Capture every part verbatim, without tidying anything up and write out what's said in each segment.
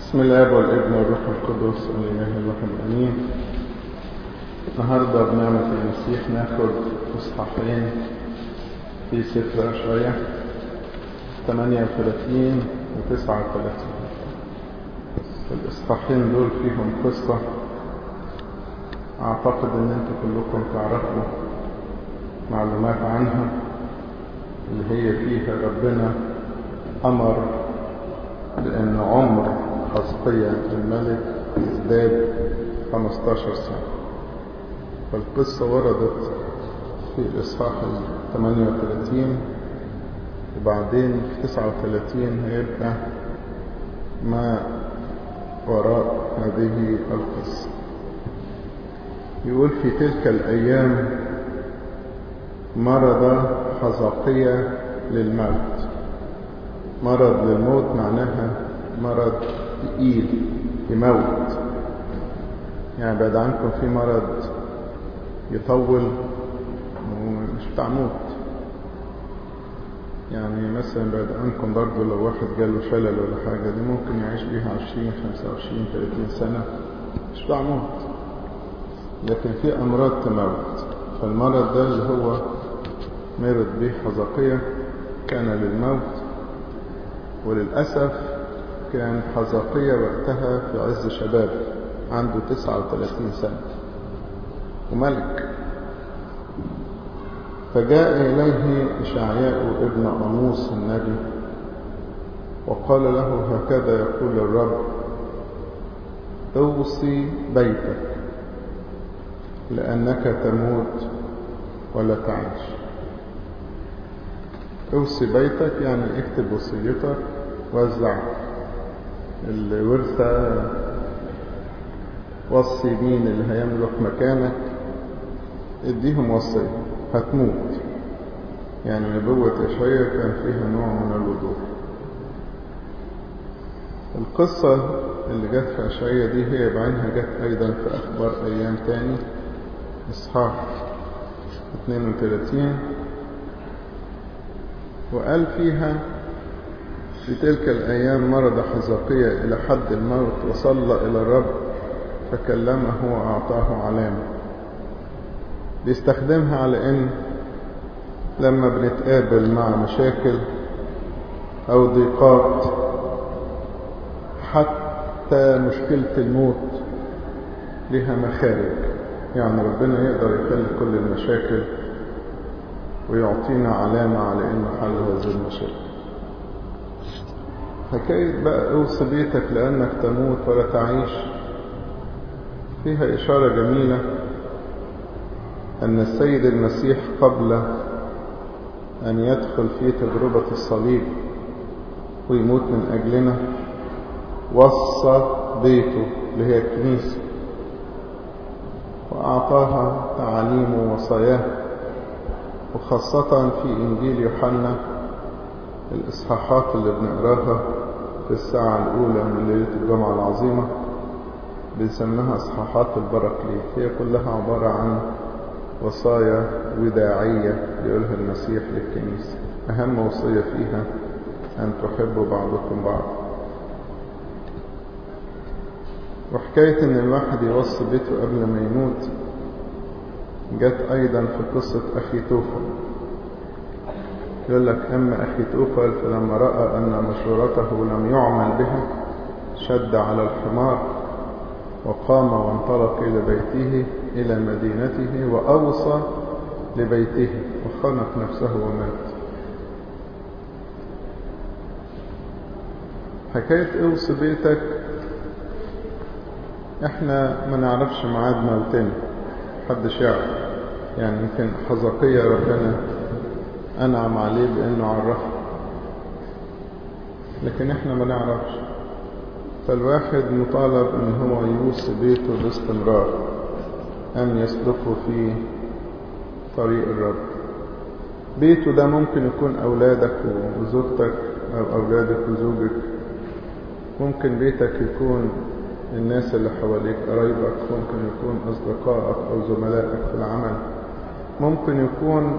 بسم الله والابن والروح القدس الاله الواحد امين. النهارده بنعمة المسيح ناخد اصحاحين في سفر اشعياء ثمانية وثلاثين و تسعة وثلاثين. الاصحاحين دول فيهم قصة اعتقد ان انتم كلكم تعرفوا معلومات عنها، اللي هي فيها ربنا امر بان عمر حزقيا الملك ازداد خمستاشر سنة. فالقصة وردت في الإصحاح ثمانية وثلاثين، وبعدين في تسعة وثلاثين هيبقى ما وراء هذه القصة. يقول في تلك الأيام مرض حزقيا للموت. مرض للموت معناها مرض تقيل يموت، يعني بعد عنكم في مرض يطول ومش بتاع موت. يعني مثلا بعد عنكم برضو لو واحد جاله شلل ولا حاجة دي ممكن يعيش بيها عشرين خمسة وعشرين ثلاثين سنة، مش بتاع موت. لكن في أمراض تموت. فالمرض ده اللي هو مرض به حزقيا كان للموت. وللأسف كان حزقيا وقتها في عز شباب، عنده تسعة وثلاثين سنة وملك. فجاء إليه إشعياء ابن آموس النبي وقال له هكذا يقول الرب اوصي بيتك لأنك تموت ولا تعيش. اوصي بيتك يعني اكتب وصيتك، وزع الورثة، وصي مين اللي هيملك مكانك، اديهم وصية هتموت. يعني نبوة إشعياء كان فيها نوع من الوضوح. القصة اللي جت في إشعياء دي هي بعينها جت أيضا في أخبار أيام تاني إصحاح اثنين وثلاثين، وقال فيها في تلك الأيام مرض حزقيا إلى حد الموت وصلى إلى الرب فكلمه وأعطاه علامة. بيستخدمها على إن لما بنتقابل مع مشاكل أو ضيقات، حتى مشكلة الموت لها مخارج. يعني ربنا يقدر يحل كل المشاكل ويعطينا علامة على إنه حل هذه المشاكل. حكاية بقى اوصي بيتك لأنك تموت ولا تعيش فيها إشارة جميلة أن السيد المسيح قبل أن يدخل في تجربة الصليب ويموت من أجلنا وصى بيته اللي هي الكنيسة وأعطاها تعاليم ووصاياه. وخاصة في إنجيل يوحنا الإصحاحات اللي بنقراها في الساعة الأولى من ليلة الجمعة العظيمة بنسميها إصحاحات البراكليت. هي كلها عبارة عن وصايا وداعية يقولها المسيح للكنيسة. أهم وصية فيها أن تحبوا بعضكم بعض. وحكاية إن الواحد يوصي بيته قبل ما يموت جت أيضا في قصة أخي توفل. يقول لك أما أخي توفل فلما رأى أن مشورته لم يعمل بها شد على الحمار وقام وانطلق إلى بيته إلى مدينته وأوصى لبيته وخنق نفسه ومات. حكاية اوصي بيتك احنا ما نعرفش ميعاد موتنا، محدش يعرف. يعني يمكن حزقيا ربنا أنعم عليه بأنه عرفه، لكن احنا ما نعرفش. فالواحد مطالب ان هو يوصي بيته باستمرار أن يسلكوا في طريق الرب. بيته ده ممكن يكون أولادك وزوجتك أو أولادك وزوجك، ممكن بيتك يكون الناس اللي حواليك قرايبك، ممكن يكون أصدقائك أو زملائك في العمل، ممكن يكون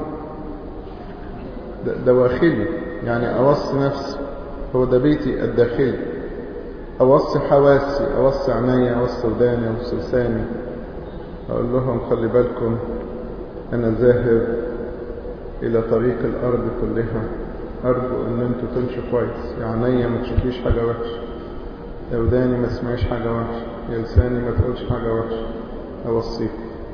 دواخلي. يعني أوصي نفسي هو ده بيتي الداخلي. أوصي حواسي، أوصي عيني، أوصي وداني، أوصي لساني، أقول لهم خلي بالكم أنا ذاهب إلى طريق الأرض كلها، أرجو أن أنتوا تمشوا كويس. يا عيني ما تشوفيش حاجة وحشة، يا وداني ما تسمعيش حاجة وحشة، يا لساني ما تقولش حاجة وحشة. أوصيكم.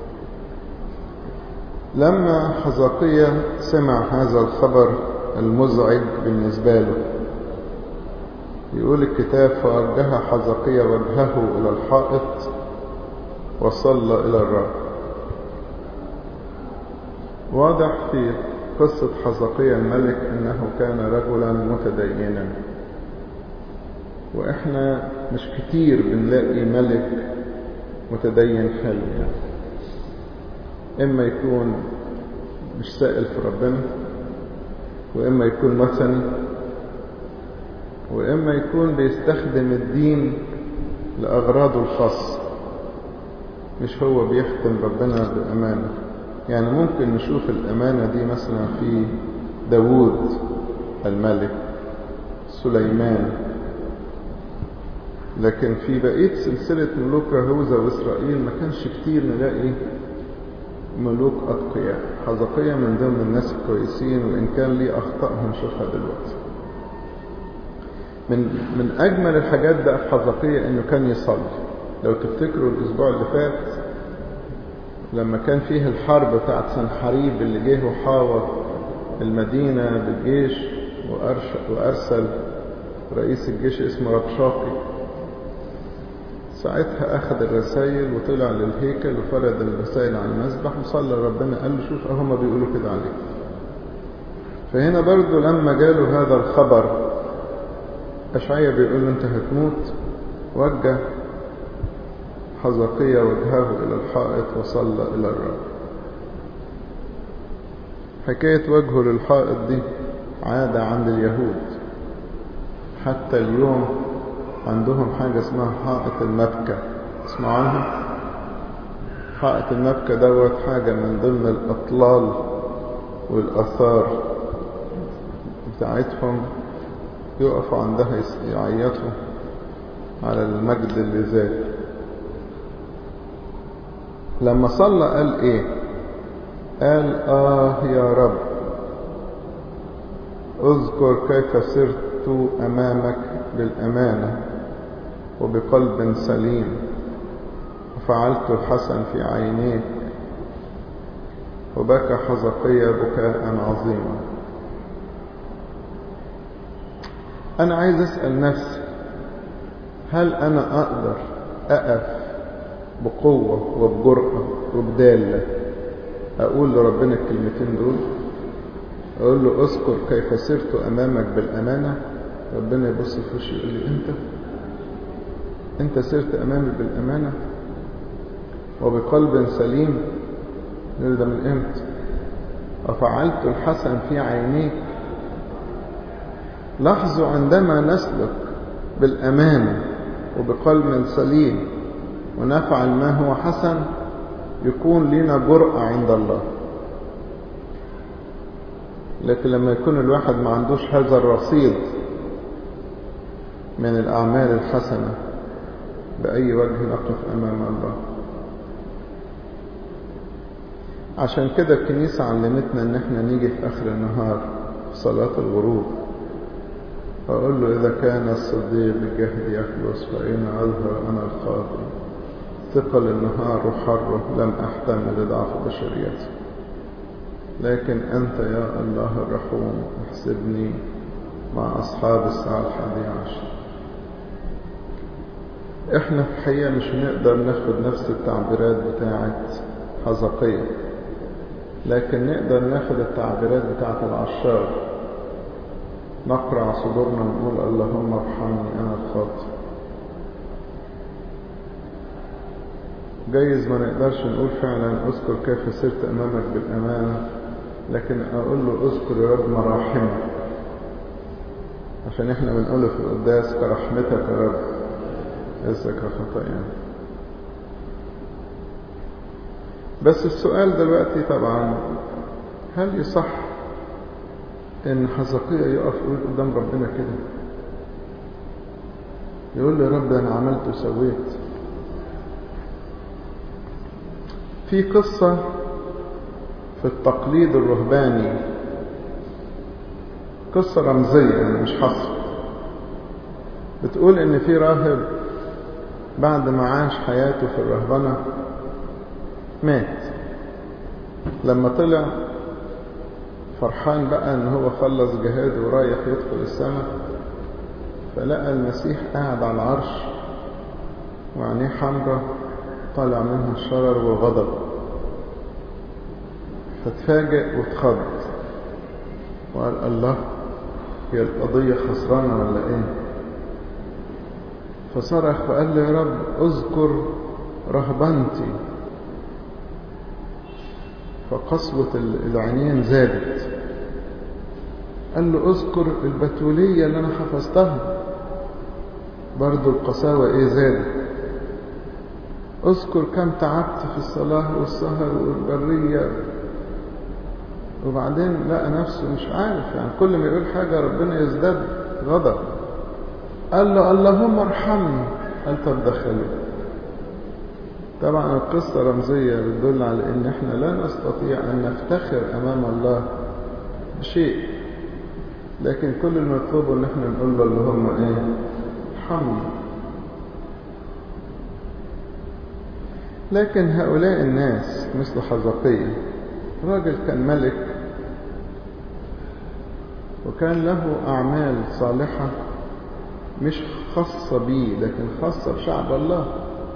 لما حزقية سمع هذا الخبر المزعج بالنسبة له، يقول الكتاب فوجه حزقية وجهه إلى الحائط وصلى إلى الرب. واضح في قصة حزقية الملك أنه كان رجلا متدينا، وإحنا مش كتير بنلاقي ملك متدين حلو يعني. إما يكون مش سائل في ربنا، وإما يكون مثني، وإما يكون بيستخدم الدين لأغراضه الخاصة، مش هو بيخدم ربنا بأمانة. يعني ممكن نشوف الأمانة دي مثلا في داود الملك، سليمان، لكن في بقية سلسلة ملوك يهوذا وإسرائيل ما كانش كتير نلاقي ملوك أتقياء. حزقية من ضمن الناس الكويسين، وإن كان ليه أخطاء هنشوفها دلوقتي. من من أجمل الحاجات بقى في حزقية إنه كان يصلي. لو تفتكروا الأسبوع اللي فات لما كان فيه الحرب بتاعت سنحريب اللي جه وحاور المدينة بالجيش، وأرسل رئيس الجيش اسمه ربشاقي، ساعتها أخذ الرسائل وطلع للهيكل وفرد الرسائل على المذبح وصلى ربنا، قال له شوف هم بيقولوا كده عليك. فهنا برضو لما جاله هذا الخبر، أشعياء بيقول له أنت هتموت، وجه حزقية وجهه إلى الحائط وصلى إلى الرب. حكاية وجهه للحائط دي عادة عند اليهود، حتى اليوم عندهم حاجة اسمها حائط المبكى. اسمعوا عنها؟ حائط المبكى دوت حاجة من ضمن الأطلال والآثار بتاعتهم، يقفوا عندها يعيطوا على المجد اللي زاد. لما صلى قال ايه؟ قال آه يا رب اذكر كيف سرت أمامك بالأمانة وبقلب سليم، وفعلت الحسن في عينيك. وبكى حزقية بكاء عظيما. أنا عايز أسأل نفسي، هل أنا أقدر أقف بقوة وبجرأة وبدالة أقول لربنا الكلمتين دول؟ أقول له أذكر كيف سرت أمامك بالأمانة. ربنا يبص في وشي يقول لي أنت أنت سرت أمامي بالأمانة وبقلب سليم. يقول ده من إمتى؟ وفعلت الحسن في عينيك. لاحظوا عندما نسلك بالأمانة وبقلب سليم ونفعل ما هو حسن، يكون لنا جرأة عند الله. لكن لما يكون الواحد ما عندوش هذا الرصيد من الأعمال الحسنة، بأي وجه نقف أمام الله؟ عشان كده الكنيسة علمتنا ان احنا نيجي في اخر النهار في صلاة الغروب اقول له اذا كان الصديق بالجهد يخلص فاين اظهر انا الخاطئ. ثقل النهار وحره لم احتمل ضعف بشريتي، لكن انت يا الله الرحوم احسبني مع اصحاب الساعة الحادية عشر. احنا في الحقيقة مش هنقدر ناخد نفس التعبيرات بتاعت حزقية، لكن نقدر ناخد التعبيرات بتاعت العشار، نقرع صدورنا ونقول اللهم ارحمني انا الخاطئ. جايز ما نقدرش نقول فعلا اذكر كيف سرت امامك بالامانة، لكن اقول له اذكر يا رب مراحمك، عشان احنا بنقوله في القداس كرحمتك يا رب اذكر خطايانا. بس السؤال دلوقتي طبعا، هل يصح ان حزقية يقف يقول قدام ربنا كده؟ يقول له يا رب أنا عملت وسويت. في قصة في التقليد الرهباني، قصة رمزية يعني مش حصر، بتقول إن في راهب بعد ما عاش حياته في الرهبنة مات. لما طلع فرحان بقى إن هو خلص جهاده ورايح يدخل السماء، فلقى المسيح قاعد على العرش وعينيه حمرة طالع منها الشرر والغضب، فتفاجئ واتخض وقال الله، هي القضية خسرانة ولا ايه؟ فصرخ فقال له يا رب اذكر رهبنتي. فقسوة العينين زادت. قال له اذكر البتولية اللي انا حفظتها، برضو القساوة ايه زادت. اذكر كم تعبت في الصلاة والسهر والبرية. وبعدين لقى نفسه مش عارف، يعني كل ما يقول حاجة ربنا يزداد غضب. قال له اللهم ارحمني. قال طب دخله. طبعا القصة رمزية بتدل على ان احنا لا نستطيع ان نفتخر امام الله بشيء، لكن كل المطلوب ان احنا نقول له اللهم ايه ارحمني. لكن هؤلاء الناس مثل حزقية، راجل كان ملك وكان له أعمال صالحة مش خاصة بيه لكن خاصة بشعب الله.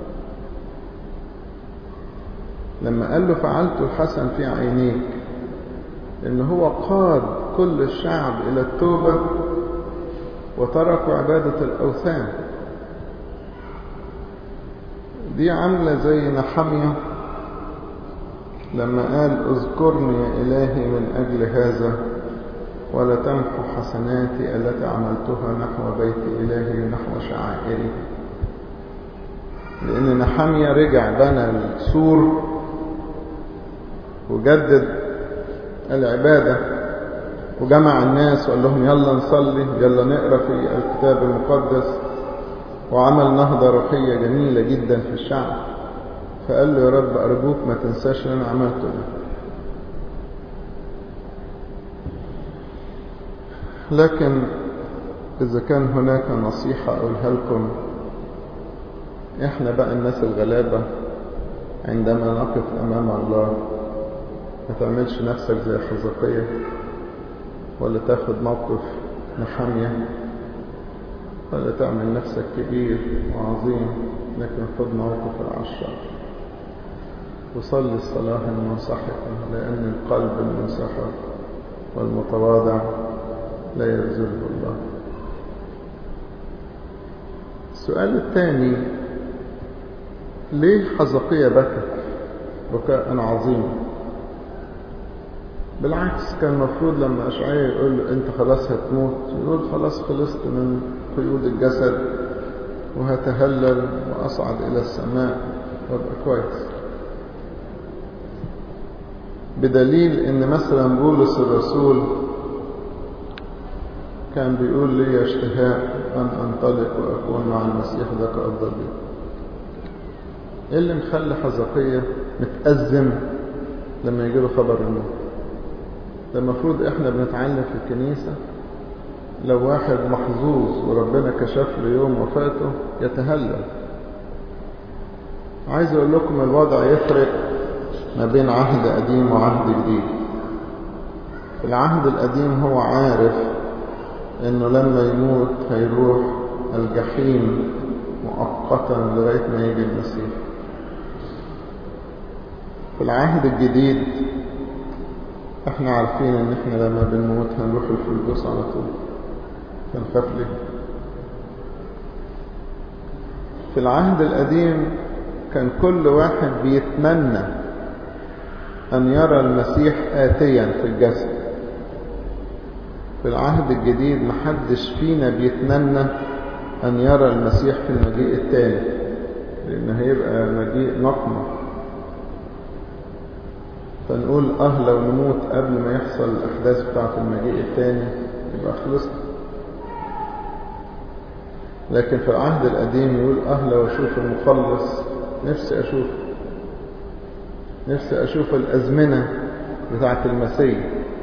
لما قال له فعلت الحسن في عينيك، إن هو قاد كل الشعب إلى التوبة وتركوا عبادة الأوثان. دي عاملة زي نحمية لما قال اذكرني يا إلهي من أجل هذا ولا تمحو حسناتي التي عملتها نحو بيت إلهي ونحو شعائري. لأن نحمية رجع بنى السور وجدد العبادة وجمع الناس وقال لهم يلا نصلي يلا نقرأ في الكتاب المقدس، وعمل نهضة روحية جميلة جدا في الشعب. فقال له يا رب أرجوك ما تنساش اللي أنا عملته ده. لكن إذا كان هناك نصيحة أقولها لكم، إحنا بقى الناس الغلابة عندما نقف أمام الله ما تعملش نفسك زي حزقية ولا تاخد موقف نحمية ولا تعمل نفسك كبير وعظيم، لكن خد موقف العشرة وصلي الصلاة المنسحقة، لأن القلب المنسحق والمتواضع لا يرزقه الله. السؤال الثاني، ليه حزقية بكى بكاء عظيما؟ بالعكس كان المفروض لما أشعياء يقول له أنت خلاص هتموت، يقول خلاص خلصت من قيود الجسد وهتهلل وأصعد إلى السماء وابقى كويس. بدليل ان مثلا بولس الرسول كان بيقول لي اشتهاء ان انطلق واكون مع المسيح ذاك افضل لي. ايه اللي مخلي حزقية متأزم لما يجي له خبر الموت؟ ده المفروض احنا بنتعلم في الكنيسة لو واحد محظوظ وربنا كشف له يوم وفاته يتهلل. عايز اقول لكم الوضع يفرق ما بين عهد قديم وعهد جديد. في العهد القديم هو عارف انه لما يموت هيروح الجحيم مؤقتا لغاية ما يجي المسيح. في العهد الجديد احنا عارفين ان احنا لما بنموت هنروح الفردوس على طول، فنخاف ليه؟ في العهد القديم كان كل واحد بيتمنى أن يرى المسيح آتيا في الجسد. في العهد الجديد محدش فينا بيتمنى أن يرى المسيح في المجيء الثاني، لأن هيبقى مجيء نقمة. فنقول أه لو نموت قبل ما يحصل الأحداث بتاعة المجيء الثاني يبقى خلصنا. لكن في العهد القديم يقول أهلا وأشوف المخلص، نفسي أشوف نفسي أشوف الأزمنة بتاعة المسيح.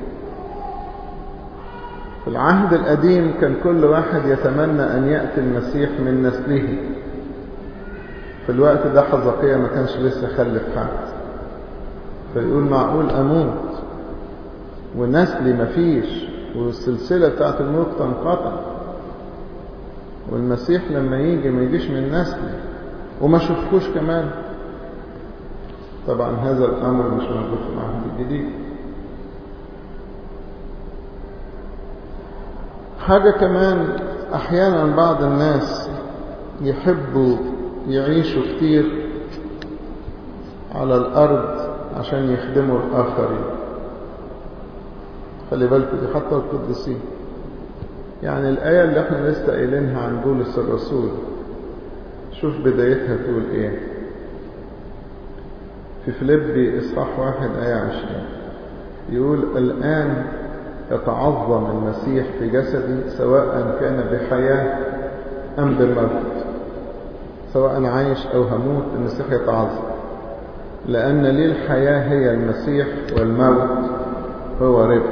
في العهد القديم كان كل واحد يتمنى أن يأتي المسيح من نسله. في الوقت ده حزقيا ما كانش لسه خلف حد، فيقول معقول أموت ونسلي مفيش والسلسلة بتاعت الموت تنقطع، والمسيح لما يجي ما يجيش من نسلي وما شوفكوش كمان؟ طبعا هذا الأمر مش موجود في العهد الجديد. حاجة كمان، أحيانا بعض الناس يحبوا يعيشوا كتير على الأرض عشان يخدموا الآخرين. خلي بالكم دي حتى القديسين. يعني الآية اللي احنا لسه قايلينها عن بولس الرسول، شوف بدايتها تقول ايه في فيليبي إصحاح واحد آية عشرين. يقول الآن يتعظم المسيح في جسدي سواء كان بحياة أم بموت، سواء عايش أو هموت المسيح يتعظم، لأن لي الحياة هي المسيح والموت هو ربح.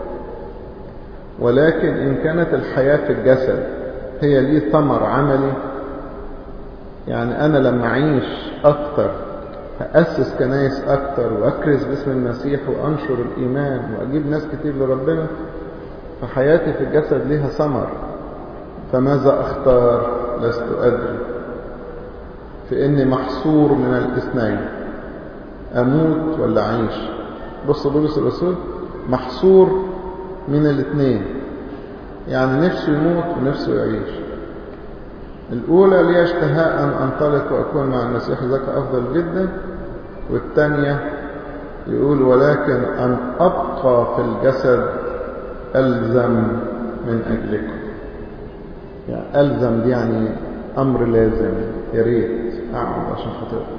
ولكن إن كانت الحياة في الجسد هي لي ثمر عملي، يعني أنا لما أعيش أكتر هأسس كنايس أكتر وأكرز باسم المسيح وأنشر الإيمان وأجيب ناس كتير لربنا، فحياتي في الجسد ليها ثمر. فماذا أختار؟ لست أدري، فإني محصور من الاثنين، أموت ولا أعيش. بص بولس الرسول محصور من الاثنين، يعني نفسه يموت ونفسه يعيش. الأولى لي اشتهاء أن أنطلق وأكون مع المسيح، ذاك أفضل جدا. والثانية يقول ولكن أن أبقى في الجسد ألزم من أجلكم. يعني ألزم دي يعني أمر لازم، يا ريت أقعد عشان خاطركم.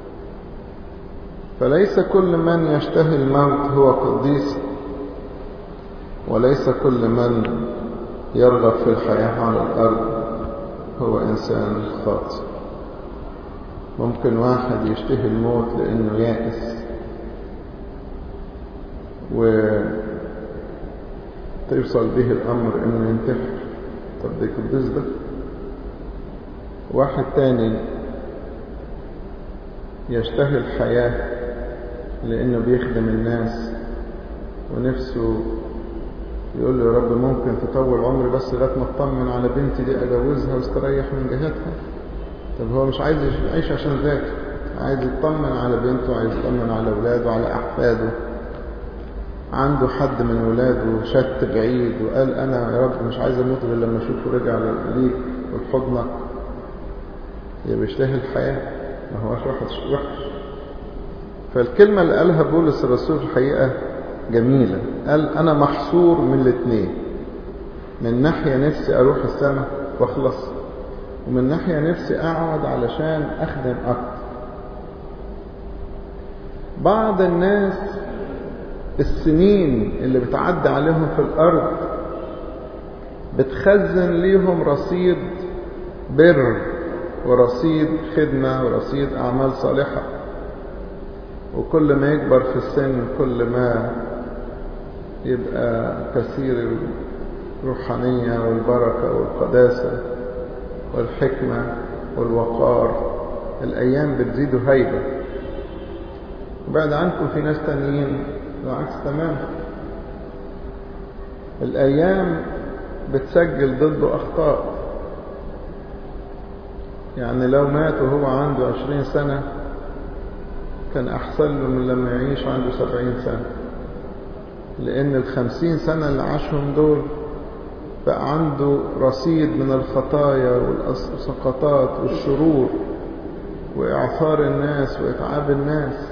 فليس كل من يشتهي الموت هو قديس، وليس كل من يرغب في الحياة على الأرض هو إنسان خاطئ. ممكن واحد يشتهي الموت لأنه يائس وتوصل به الأمر إنه ينتحر. طب ده قديس ده؟ واحد تاني يشتهي الحياة لأنه بيخدم الناس ونفسه يقول له يا رب ممكن تطول عمري بس لغايه ما اطمن على بنتي دي اجوزها واستريح من جهتها. طب هو مش عايز يعيش عشان ذاته، عايز يطمن على بنته، عايز يطمن على اولاده، على احفاده. عنده حد من اولاده شت بعيد وقال انا يا رب مش عايز اموت غير لما اشوفه رجع ليك والحضنك. يبقى بيشتهي الحياه، ما هوش وحش وحش. فالكلمه اللي قالها بولس الرسول في الحقيقه جميلة. قال أنا محصور من الاثنين، من ناحية نفسي أروح السماء واخلص، ومن ناحية نفسي أقعد علشان أخدم أكتر. بعض الناس السنين اللي بتعدي عليهم في الأرض بتخزن ليهم رصيد بر ورصيد خدمة ورصيد أعمال صالحة، وكل ما يكبر في السن كل ما يبقى كثير الروحانية والبركة والقداسة والحكمة والوقار. الأيام بتزيد هيبة. وبعد عنكم في ناس تانيين العكس تمام، الأيام بتسجل ضده أخطاء. يعني لو مات وهو عنده عشرين سنة كان أحسن له من لما يعيش عنده سبعين سنة، لأن الخمسين سنة اللي عاشهم دول بقى عنده رصيد من الخطايا والسقطات والشرور وإعثار الناس وإتعاب الناس.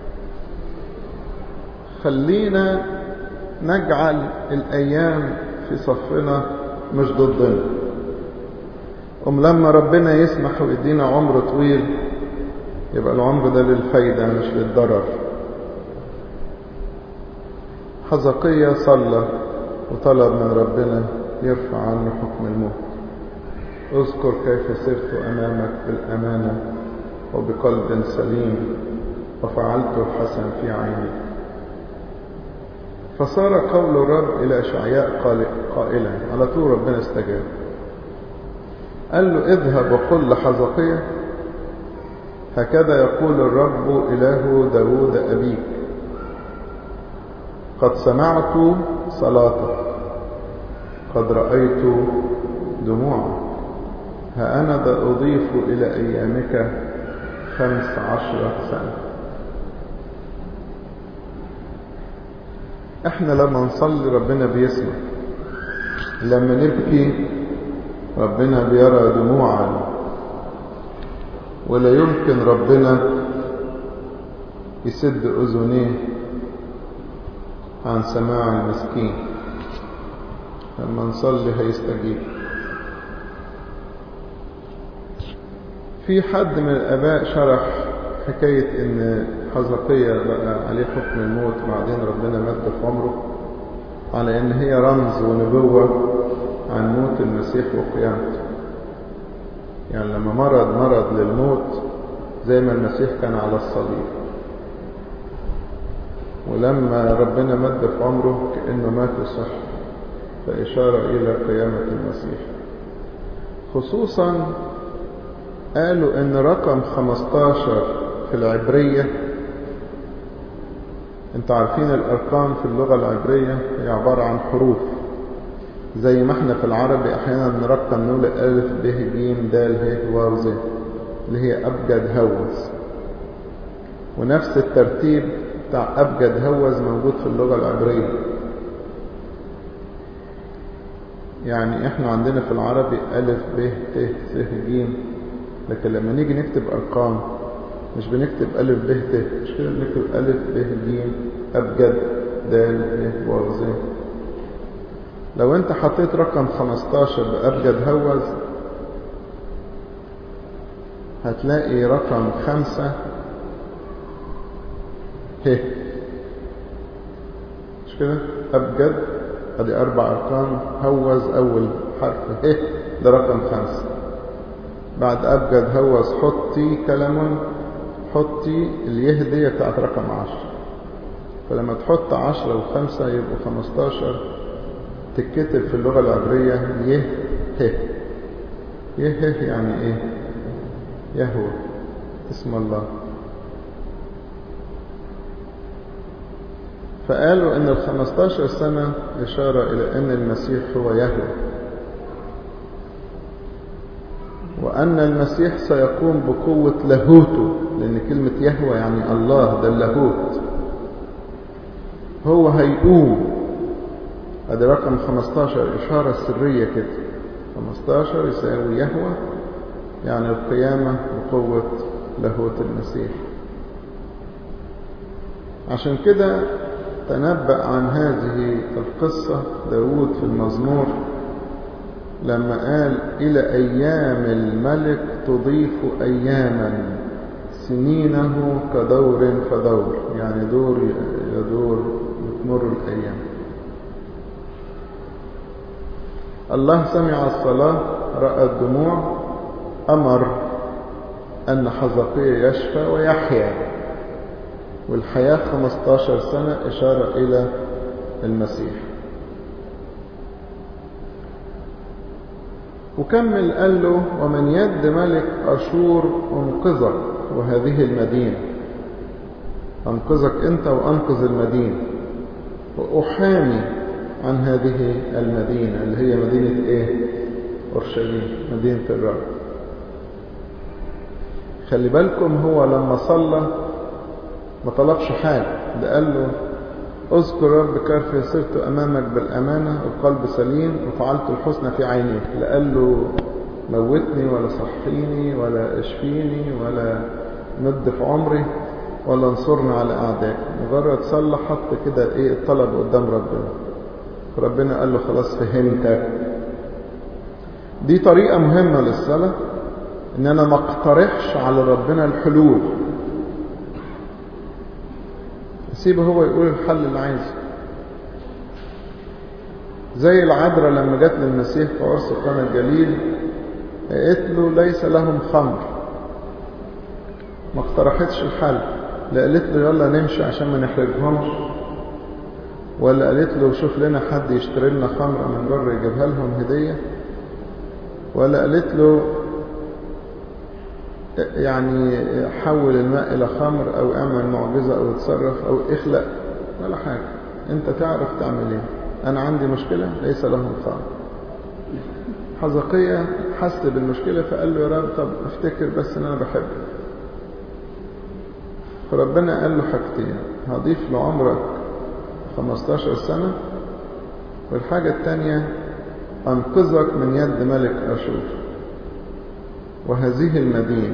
خلينا نجعل الأيام في صفنا مش ضدنا. أم لما ربنا يسمح ويدينا عمر طويل يبقى العمر ده للفايدة مش للضرر. حزقيا صلى وطلب من ربنا يرفع عنه حكم الموت. اذكر كيف سرت أمامك بالأمانة وبقلب سليم وفعلت الحسن في عينك. فصار قول الرب إلى أشعياء قائلا، على طول ربنا استجاب، قال له اذهب وقل لحزقية هكذا يقول الرب إله داود أبيك، قد سمعت صلاتك، قد رأيت دموعك، ها أنا ذا أضيف إلى أيامك خمس عشرة سنة. احنا لما نصلي ربنا بيسمع، لما نبكي ربنا بيرى دموعنا، ولا يمكن ربنا يسد أذنيه عن سماع المسكين. لما نصلي هيستجيب. في حد من الآباء شرح حكاية إن حزقية بقى عليه حكم الموت بعدين ربنا مد في عمره، على إن هي رمز ونبوة عن موت المسيح وقيامته. يعني لما مرض مرض للموت زي ما المسيح كان على الصليب، ولما ربنا مد في عمره كأنه مات وصح، فإشارة إلى قيامة المسيح. خصوصا قالوا إن رقم خمستاشر في العبرية، انتوا عارفين الأرقام في اللغة العبرية هي عبارة عن حروف، زي ما احنا في العربي أحيانا نرقم نقول ألف ب ج د ه واو ز اللي هي أبجد هوز، ونفس الترتيب بتاع أبجد هوز موجود في اللغة العبرية. يعني احنا عندنا في العربي ألف ب ت س ج، لكن لما نيجي نكتب أرقام مش بنكتب ألف ب ت، مش كده، بنكتب ألف ب ج أبجد د ه واو ز. لو انت حطيت رقم خمستاشر بأبجد هوز هتلاقي رقم خمسة ه، مش كده، أبجد ادي أربع أرقام، هوز أول حرف ه ده رقم خمسة. بعد أبجد هوز حطي كلام، حطي اليه دي بتاعت رقم عشرة. فلما تحط عشرة وخمسة يبقوا خمستاشر، تتكتب في اللغة العبرية يه ه. يه ه يعني ايه؟ يهوه، اسم الله. فقالوا ان الخمستاشر سنة اشارة الى ان المسيح هو يهوه، وان المسيح سيقوم بقوة لاهوته، لان كلمة يهوه يعني الله، ده اللاهوت. هو هيقوم. ادي رقم خمستاشر اشارة سرية كده، خمستاشر يساوي يهوه يعني القيامة بقوة لاهوت المسيح. عشان كده تنبأ عن هذه القصة داود في المزمور لما قال إلى أيام الملك تضيف أياما، سنينه كدور فدور، يعني دور يدور بتمر الأيام. الله سمع الصلاة، رأى الدموع، أمر أن حزقية يشفى ويحيا. والحياة خمستاشر سنة إشارة إلى المسيح. وكمل قال له ومن يد ملك أشور أنقذك وهذه المدينة، أنقذك أنت وأنقذ المدينة، وأحامي عن هذه المدينة اللي هي مدينة إيه؟ أورشليم، مدينة الرب. خلي بالكم هو لما صلى ما طلبش حاجة، ده قال له اذكر رب كيف سرت أمامك بالأمانة وقلب سليم وفعلت الحسنى في عينيك. لا قال له موتني ولا صحيني ولا اشفيني ولا مد في عمري ولا انصرني على أعدائي. مجرد صلى حط كده ايه الطلب قدام ربنا، ربنا قال له خلاص فهمتك. دي طريقة مهمة للصلاة، ان انا ما اقترحش على ربنا الحلول، سيبه هو يقول الحل اللي عايزه. زي العذراء لما جت للمسيح في عرس قانا الجليل قالت له ليس لهم خمر، ما اقترحتش الحل، لا قالت له يلا نمشي عشان ما نحرجهمش، ولا قالت له شوف لنا حد يشتري لنا خمرة من بره يجيبها لهم هدية، ولا قالت له يعني حول الماء إلى خمر أو اعمل معجزة أو اتصرف أو اخلق، ولا حاجة. أنت تعرف تعمل إيه، أنا عندي مشكلة ليس لهم خمر. حزقية حس بالمشكلة فقال له يا رب طب افتكر بس ان انا بحبك. فربنا قال له حاجتين، هضيف لعمرك خمستاشر سنة، والحاجة التانية انقذك من يد ملك اشور وهذه المدينة.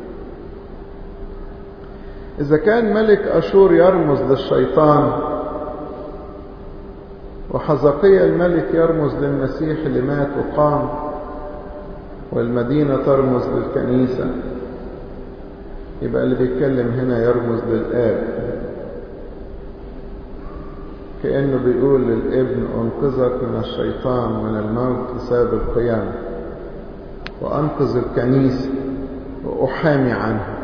اذا كان ملك اشور يرمز للشيطان وحزقية الملك يرمز للمسيح اللي مات وقام، والمدينة ترمز للكنيسة، يبقى اللي بيتكلم هنا يرمز للآب، كأنه بيقول للابن أنقذك من الشيطان من الموت بسبب القيامة، وأنقذ الكنيسة وأحامي عنها.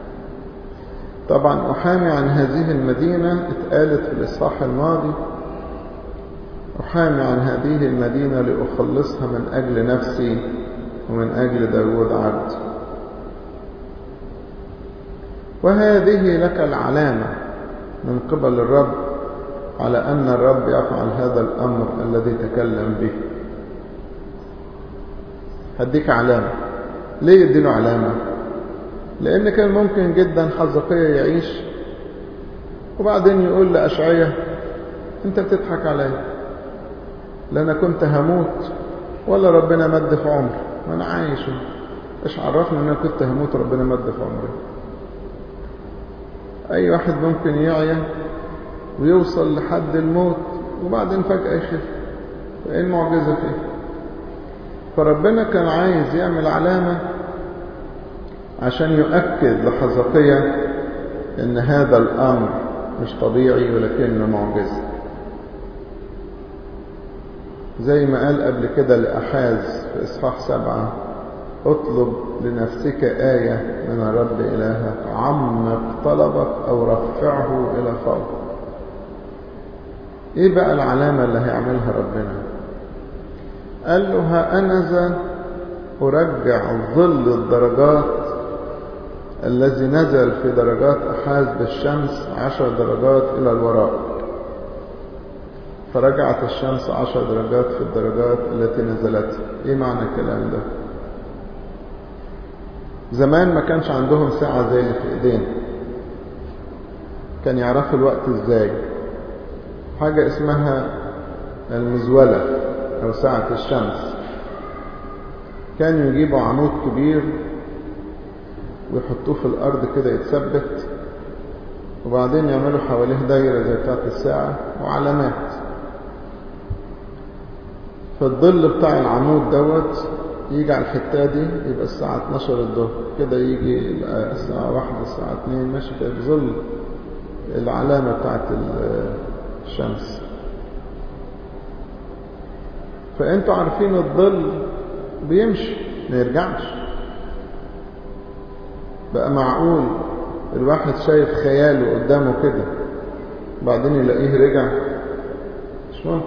طبعا أحامي عن هذه المدينة اتقالت في الإصحاح الماضي، أحامي عن هذه المدينة لأخلصها من أجل نفسي ومن أجل داود عبد. وهذه لك العلامة من قبل الرب على أن الرب يفعل هذا الأمر الذي تكلم به. هديك علامة. ليه يديله علامة؟ لأن كان ممكن جدا حزقية يعيش وبعدين يقول لأشعية أنت بتضحك علي، لا أنا كنت هموت ولا ربنا مد في عمري، ما أنا عايش، إيش عرفنا أن أنا كنت هموت ربنا مد في عمري. أي واحد ممكن يعيا ويوصل لحد الموت وبعدين فجأة يخف، فإيه المعجزة فيه؟ فربنا كان عايز يعمل علامة عشان يؤكد لحزقية إن هذا الأمر مش طبيعي ولكنه معجزة، زي ما قال قبل كده لأحاز في إصحاح سبعة اطلب لنفسك آية من الرب إلهك، عمق طلبك أو رفعه إلى فوق. إيه بقى العلامة اللي هيعملها ربنا؟ قال له ها أنا ذا أرجع ظل الدرجات الذي نزل في درجات أحاز بالشمس عشر درجات إلى الوراء، فرجعت الشمس عشر درجات في الدرجات التي نزلت. إيه معنى الكلام ده؟ زمان ما كانش عندهم ساعة زي اللي في إيدينا، كان يعرفوا الوقت إزاي؟ حاجة اسمها المزولة أو ساعة الشمس. كانوا يجيبوا عمود كبير ويحطوه في الأرض كده يتثبت، وبعدين يعملوا حواليه دايرة زي بتاعة الساعة وعلامات. فالظل بتاع العمود دوت يجي على الحتة دي يبقى الساعة اتناشر الظهر، كده يجي يبقى الساعة واحدة الساعة اتنين، ماشي كده بظل العلامة بتاعة الشمس. فأنتوا عارفين الظل بيمشي ما يرجعش. بقى معقول الواحد شايف خياله قدامه كده بعدين يلاقيه رجع؟ مش ممكن.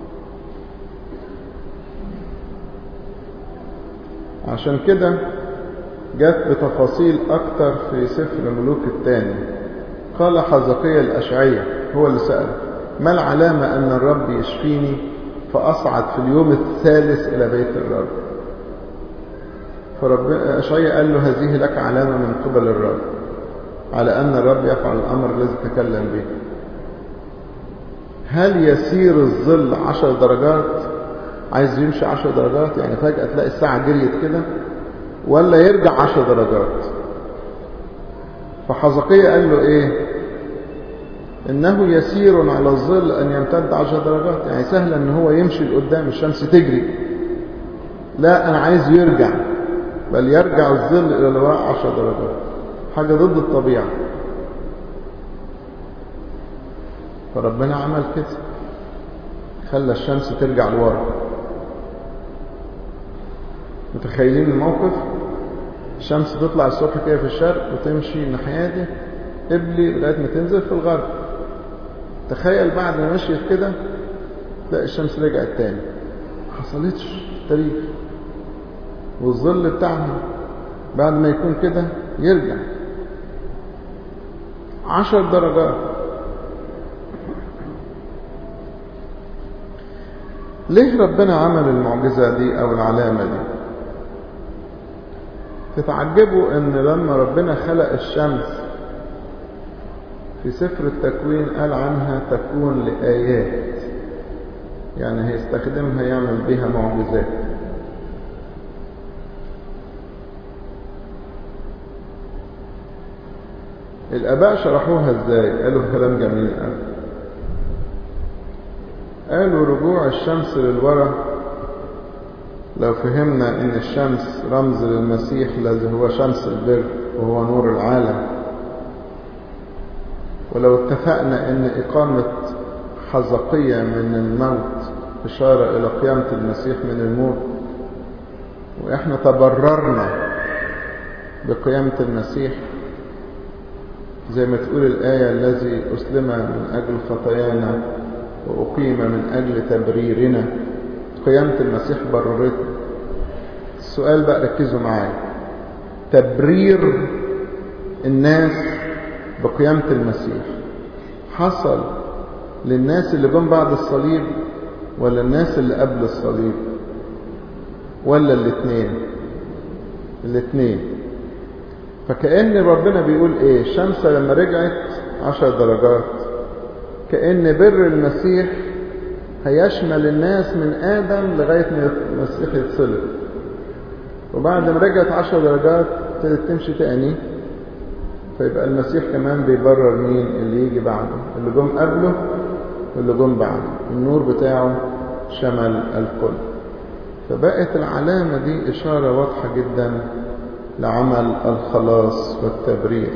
عشان كده جت بتفاصيل أكتر في سفر ملوك الثاني. قال حزقية الأشعية هو اللي سأل ما العلامة أن الرب يشفيني فأصعد في اليوم الثالث إلى بيت الرب؟ فأشعية قال له هذه لك علامة من قبل الرب على أن الرب يفعل الأمر الذي تكلم به. هل يسير الظل عشر درجات؟ عايز يمشي عشر درجات يعني فجأة تلاقي الساعة جريت كده، ولا يرجع عشر درجات؟ فحزقية قال له ايه؟ انه يسير على الظل ان يمتد عشر درجات، يعني سهل ان هو يمشي لقدام الشمس تجري. لا انا عايز يرجع، بل يرجع الظل الى الوراء عشر درجات، حاجة ضد الطبيعة. فربنا عمل كده، خلى الشمس ترجع لورا. متخيلين الموقف؟ الشمس تطلع الصبح كده في الشرق وتمشي الناحية دي قبلي لغاية ما تنزل في الغرب. تخيل بعد ما مشيت كده تلاقي الشمس رجعت تاني. ما حصلتش في التاريخ. والظل بتاعها بعد ما يكون كده يرجع عشر درجات. ليه ربنا عمل المعجزة دي أو العلامة دي؟ تتعجبوا ان لما ربنا خلق الشمس في سفر التكوين قال عنها تكون لآيات، يعني هيستخدمها يعمل بها معجزات. الآباء شرحوها ازاي؟ قالوا كلام جميل قوي. قالوا رجوع الشمس للوراء، لو فهمنا ان الشمس رمز للمسيح الذي هو شمس البر وهو نور العالم، ولو اتفقنا ان اقامة حزقية من الموت اشارة الى قيامة المسيح من الموت، واحنا تبررنا بقيامة المسيح زي ما تقول الآية الذي أسلم من أجل خطايانا وأقيم من أجل تبريرنا. قيامة المسيح بررتنا. السؤال بقى ركزوا معايا، تبرير الناس بقيامة المسيح حصل للناس اللي جم بعد الصليب ولا الناس اللي قبل الصليب ولا الاثنين؟ الاثنين. فكأن ربنا بيقول ايه؟ الشمس لما رجعت عشر درجات كأن بر المسيح هيشمل الناس من آدم لغاية ما المسيح يتصلب، وبعد ما رجعت عشر درجات ابتدت تمشي تاني، فيبقى المسيح كمان بيبرر مين؟ اللي يجي بعده، اللي جم قبله واللي جم بعده. النور بتاعه شمل الكل. فبقت العلامة دي إشارة واضحة جدا لعمل الخلاص والتبرير.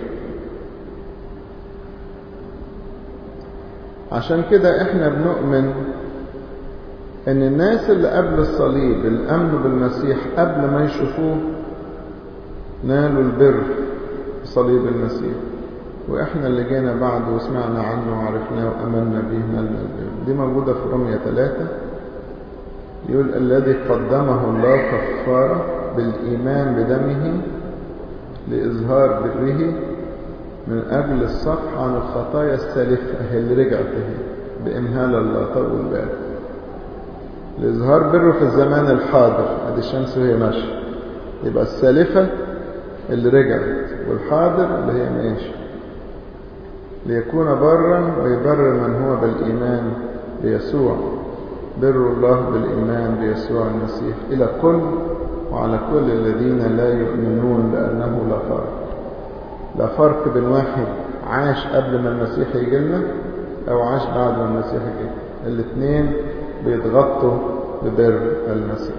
عشان كده احنا بنؤمن ان الناس اللي قبل الصليب اللي امنوا بالمسيح قبل ما يشوفوه نالوا البر بصليب المسيح، واحنا اللي جينا بعده وسمعنا عنه وعرفناه وامنا به نالنا البر. دي موجودة في رومية ثلاثة، يقول الذي قدمه الله كفارة بالإيمان بدمه لإظهار بره من أجل الصفح عن الخطايا السالفة اللي رجعت بإمهال الله. طول بالك، لإظهار بره في الزمان الحاضر، هذه الشمس وهي ماشية، يبقى السالفة اللي رجعت والحاضر اللي هي ماشية، ليكون برا ويبرر من هو بالإيمان بيسوع. بر الله بالإيمان بيسوع المسيح إلى كل وعلى كل الذين لا يؤمنون، لأنه لا فرق. لا فرق بين واحد عاش قبل ما المسيح يجي لنا أو عاش بعد ما المسيح يجي. الاثنين بيتغطوا ببر المسيح.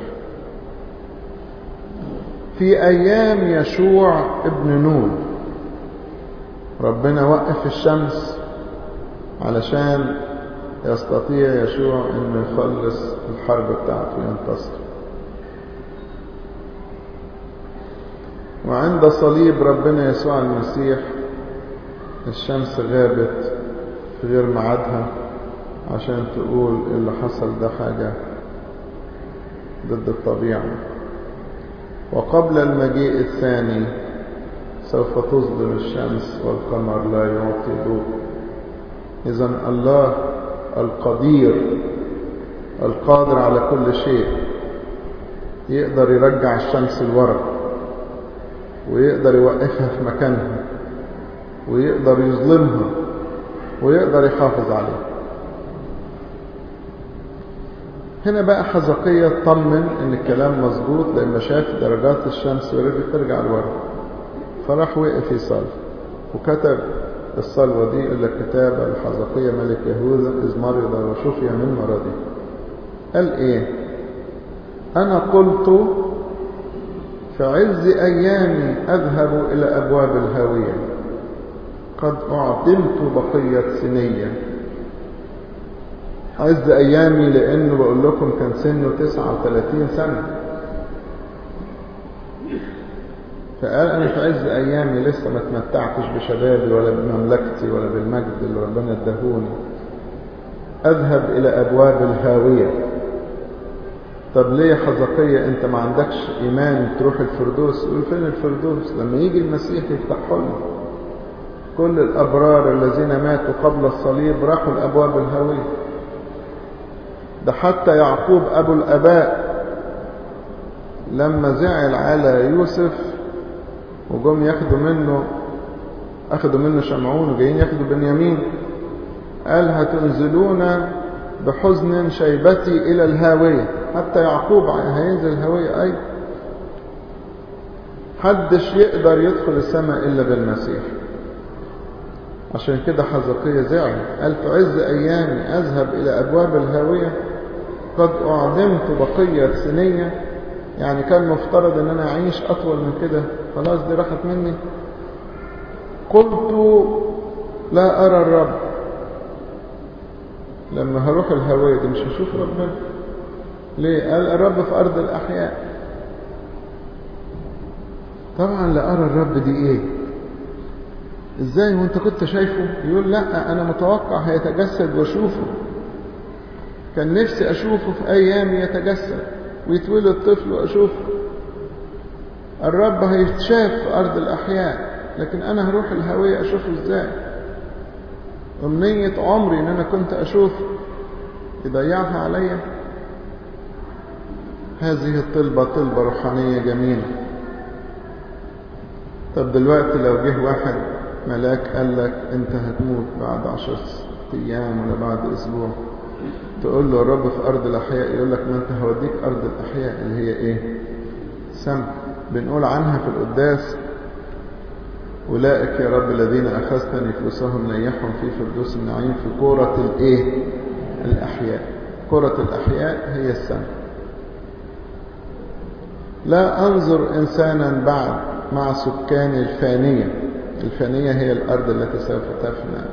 في أيام يشوع ابن نون ربنا وقف الشمس علشان يستطيع يشوع أن يخلص الحرب بتاعته وينتصر. وعند صليب ربنا يسوع المسيح الشمس غابت في غير ميعادها عشان تقول اللي حصل ده حاجة ضد الطبيعة. وقبل المجيء الثاني سوف تظلم الشمس والقمر لا يعطي ضوء. إذن الله القدير القادر على كل شيء يقدر يرجع الشمس لورا، ويقدر يوقفها في مكانها، ويقدر يظلمها، ويقدر يحافظ عليها. هنا بقى حزقية اطمن ان الكلام مظبوط لما شاف درجات الشمس ورجعت ترجع لورا، فراح وقف يصلي وكتب الصلوة دي إلا كتاب الحزقية ملك يهوذا إذ مرض وشفي من مرضه. قال إيه؟ أنا قلت في عز أيامي أذهب إلى أبواب الهاوية، قد أعدمت بقية سنية. عز أيامي لأنه بقول لكم كان سنه تسعة وثلاثين سنة، فقال أنا في عز أيامي لسه ما تمتعتش بشبابي ولا بمملكتي ولا بالمجد اللي ربنا اداهوني، أذهب إلى أبواب الهاوية. طب ليه يا حزقية أنت ما عندكش إيمان تروح الفردوس؟ يقول فين الفردوس؟ لما يجي المسيح يفتحه لنا. كل الأبرار الذين ماتوا قبل الصليب راحوا لأبواب الهاوية. ده حتى يعقوب أبو الآباء لما زعل على يوسف وجم ياخدوا منه أخدوا منه شمعون وجايين ياخدوا بنيامين، قال هتنزلون بحزن شيبتي إلى الهاوية. حتى يعقوب هينزل الهاوية أي حدش يقدر يدخل السماء إلا بالمسيح. عشان كده حزقية زعل، قال في عز أيامي أذهب إلى أبواب الهاوية قد أعدمت بقية سنية. يعني كان مفترض أن أنا أعيش أطول من كده، خلاص دي راحت مني. قلت لا أرى الرب. لما هروح الهاوية دي مش هشوف ربنا. ليه؟ قال الرب في أرض الأحياء. طبعا لا أرى الرب دي إيه؟ إزاي وأنت كنت شايفه؟ يقول لا أنا متوقع هيتجسد وأشوفه. كان نفسي أشوفه في أيام يتجسد ويتولد طفل وأشوفه. الرب هيتشاف في أرض الأحياء، لكن أنا هروح الهاوية أشوفه إزاي؟ أمنية عمري إن أنا كنت أشوفه يضيعها عليا. هذه الطلبة طلبة روحانية جميلة. طب دلوقتي لو جه واحد ملاك قال لك أنت هتموت بعد عشر أيام ولا بعد أسبوع، تقول له الرب في أرض الأحياء، يقول لك ما أنت هوديك أرض الأحياء اللي هي إيه؟ سمع. بنقول عنها في القداس أولئك يا رب الذين أخذت نفوسهم نيحهم في فردوس النعيم في كرة الإيه؟ الأحياء. كرة الأحياء هي السماء. لا أنظر إنسانا بعد مع سكان الفانية. الفانية هي الأرض التي سوف تفنى.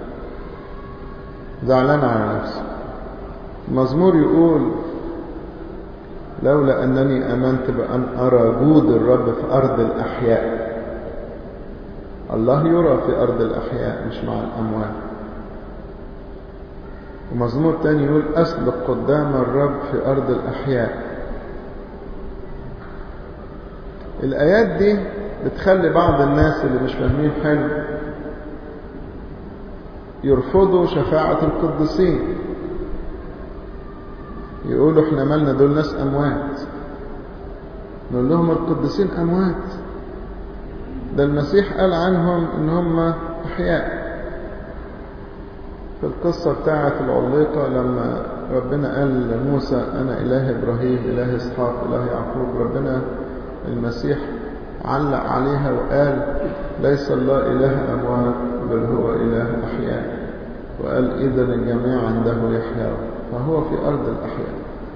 زعلان على نفسه. المزمور يقول لولا أنني آمنت بأن أرى جود الرب في أرض الأحياء. الله يرى في أرض الأحياء مش مع الأموات. ومزمور تاني يقول أسلك قدام الرب في أرض الأحياء. الآيات دي بتخلي بعض الناس اللي مش فاهمين حلو يرفضوا شفاعة القديسين. يقولوا احنا مالنا دول ناس أموات. نقول لهم القديسين أموات، ده المسيح قال عنهم ان هم أحياء. في القصة بتاعة العليقة لما ربنا قال لموسى أنا إله إبراهيم إله إسحاق إله يعقوب، ربنا المسيح علق عليها وقال ليس الله إله أموات بل هو إله أحياء، وقال إذن الجميع عنده يحيى، فهو في أرض الأحياء.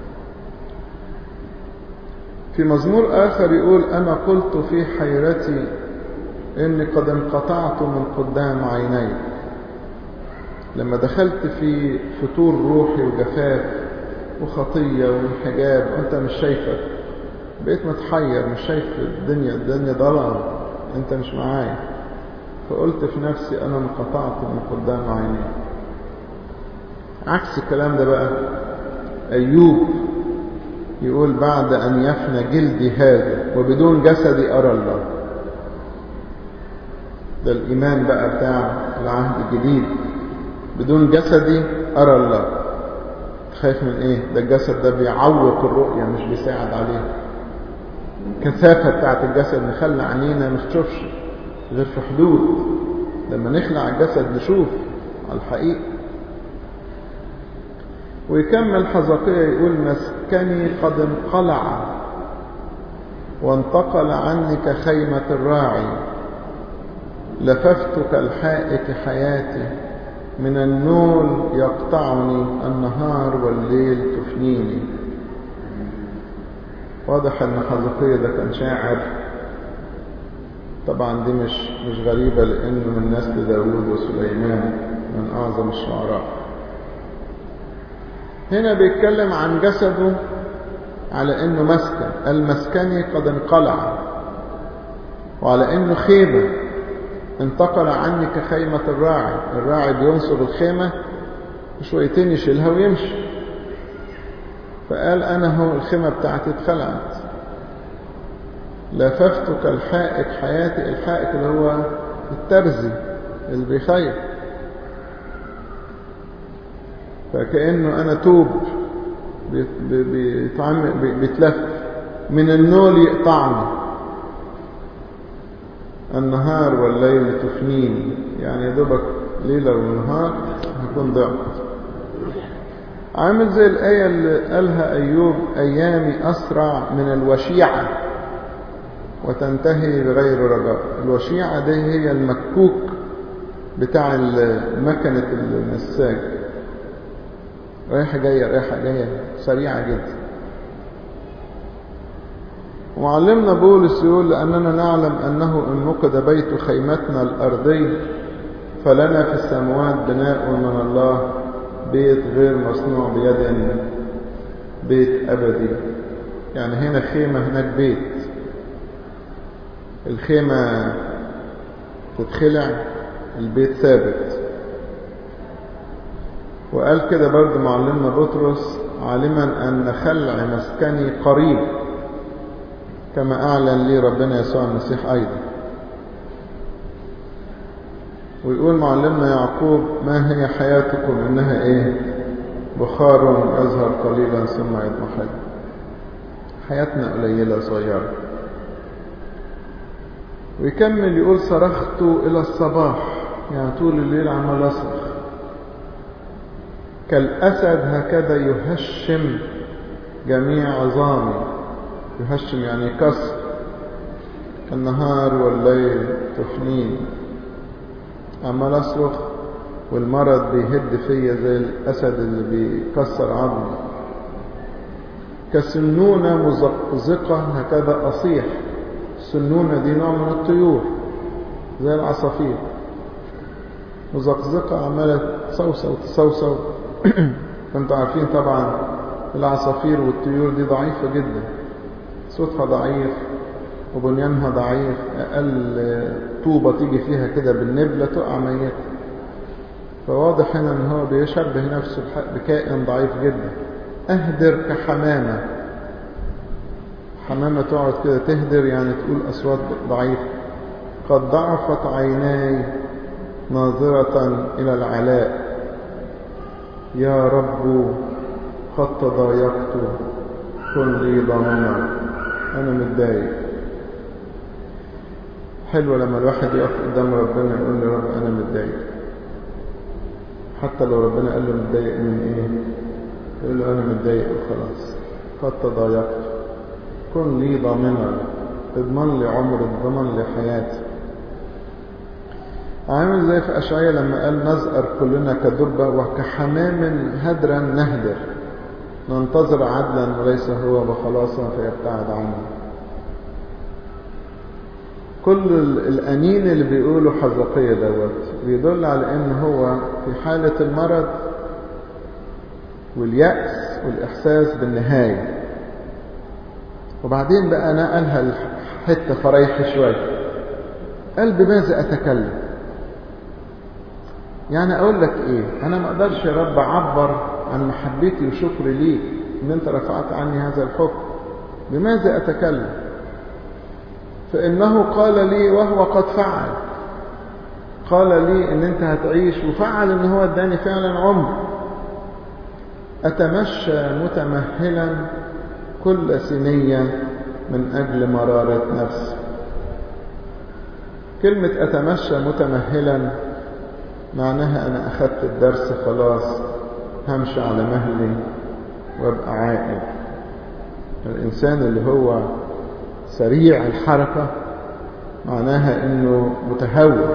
في مزمور آخر يقول أنا قلت في حيرتي إني قد انقطعت من قدام عيني. لما دخلت في فتور روحي وجفاف وخطية وانحجاب وانت مش شايفك، بقيت متحير مش شايف الدنيا، الدنيا ضلال انت مش معايا. فقلت في نفسي انا انقطعت من قدام عيني. عكس الكلام ده بقى ايوب يقول بعد ان يفنى جلدي هذا وبدون جسدي ارى الله. ده الايمان بقى بتاع العهد الجديد. بدون جسدي أرى الله. خايف من إيه؟ ده الجسد ده بيعوق الرؤية مش بيساعد عليها. كثافة بتاعت الجسد نخلع عينينا ما نشوفش غير في حدود. لما نخلع الجسد نشوف على الحقيقة. ويكمل حزقية يقول مسكني قد انقلع وانتقل عني كخيمة الراعي، لففت كالحائك حياتي، من النول يقطعني النهار والليل تفنيني. واضح ان حزقية ده كان شاعر. طبعا دي مش مش غريبة لانه من نسل داود وسليمان من اعظم الشعراء. هنا بيتكلم عن جسده على انه مسكن. المسكني قد انقلع. وعلى انه خيمة انتقل عني كخيمة الراعي. الراعي بينصب الخيمة شويتين يشيلها ويمشي، فقال انا هو الخيمة بتاعتي اتخلعت. لففت كالحائك حياتي. الحائك اللي هو الترزي اللي بيخيط، فكأنه انا توب بيتلف من النول يقطعني، النهار والليل تفنين، يعني يا دوبك ليلة ونهار هكون ضعت. عامل زي الآية اللي قالها أيوب: أيامي أسرع من الوشيعة وتنتهي بغير رجاء. الوشيعة دي هي المكوك بتاع مكنة النساج، رايحة جاية رايحة جاية سريعة جدا. ومعلمنا بولس يقول: لأننا نعلم أنه إن نقد بيت خيمتنا الأرضي فلنا في السماوات بناء من الله، بيت غير مصنوع بيد، بيت أبدي. يعني هنا خيمة هناك بيت. الخيمة تتخلع، البيت ثابت. وقال كده برضه معلمنا بطرس: عالما أن خلع مسكني قريب، كما أعلن لي ربنا يسوع المسيح أيضا. ويقول معلمنا يعقوب: ما هي حياتكم إنها إيه؟ بخار يظهر قليلا ثم يضمحل. حياتنا قليلة صغيرة. ويكمل يقول: صرخت إلى الصباح، يعني طول الليل عمال أصرخ. كالأسد هكذا يهشم جميع عظامي. يهشم يعني كسر. النهار والليل تفنين. عمال أصرخ والمرض بيهد فيا زي الأسد اللي بيكسر عظمي. كسنونة مزقزقة هكذا أصيح. السنونة دي نوع من الطيور زي العصافير، مزقزقة عمالة تصوصو تصوصو. فانتوا عارفين طبعا العصافير والطيور دي ضعيفة جدا، صوتها ضعيف وبنيانها ضعيف. أقل طوبة تيجي فيها كده بالنبلة تقع ميتة. فواضح هنا ان هو بيشبه نفسه بكائن ضعيف جدا. أهدر كحمامة. حمامة تقعد كده تهدر، يعني تقول أصوات ضعيفة. قد ضعفت عيناي ناظرة إلى العلاء. يا رب قد تضايقت، كن لي ضامنا. أنا متضايق. حلوة لما الواحد يقف قدام ربنا يقول له: رب أنا متضايق. حتى لو ربنا قال له متضايق من إيه، يقول له: أنا متضايق وخلاص. قد تضايقت، كن لي ضامنا. اضمن لي عمري، اضمن لي حياتي. عامل زي في أشعياء لما قال: نزأر كلنا كدبة وكحمام هدرا نهدر، ننتظر عدلا وليس هو بخلاصا فيبتعد عنه. كل الأنين اللي بيقولوا حزقية دوت بيدل على ان هو في حالة المرض واليأس والإحساس بالنهاية. وبعدين بقى نقلها الحتة فريح شوية. قال: بماذا أتكلم؟ يعني أقول لك إيه؟ أنا ما أقدرش يا رب أعبر عن محبتي وشكري ليك إن أنت رفعت عني هذا الحكم. بماذا أتكلم؟ فإنه قال لي وهو قد فعل. قال لي إن أنت هتعيش، وفعل إن هو اداني فعلا عمر. أتمشى متمهلا كل سنية من أجل مرارة نفسي. كلمة أتمشى متمهلا معناها أنا أخذت الدرس خلاص، همشي على مهلي وابقى عاقل. الإنسان اللي هو سريع الحركة معناها إنه متهور،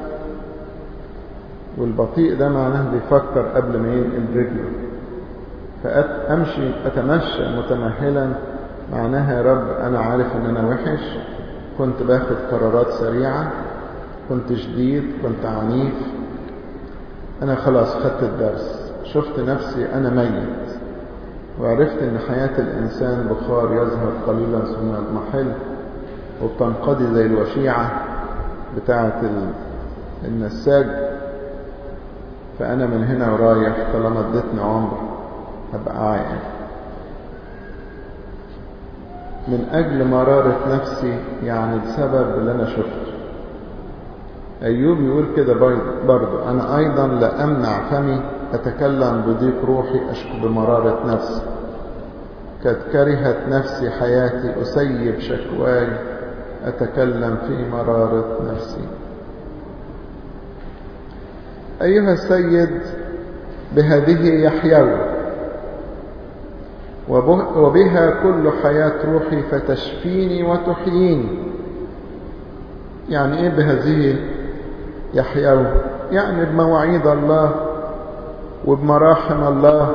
والبطيء ده معناه بيفكر قبل ما ينقل رجله. فأمشي أتمشى متمهلا معناها يا رب أنا عارف إن أنا وحش، كنت باخد قرارات سريعة، كنت شديد، كنت عنيف. أنا خلاص خدت الدرس، شفت نفسي أنا ميت، وعرفت إن حياة الإنسان بخار يظهر قليلا ثم يضمحل. وبتنقضي زي الوشيعة بتاعة النساج، فأنا من هنا ورايح طالما اديتني عمر هبقى عاقل. من أجل مرارة نفسي، يعني بسبب اللي أنا شفته. أيوب يقول كده برضو: أنا أيضا لا أمنع فمي، أتكلم بضيق روحي، أشكو بمرارة نفسي. قد كرهت نفسي حياتي، أسيب شكواي، أتكلم في مرارة نفسي. أيها السيد، بهذه يحيون، وبها كل حياة روحي، فتشفيني وتحييني. يعني إيه بهذه يحيون؟ يعني بمواعيد الله وبمراحم الله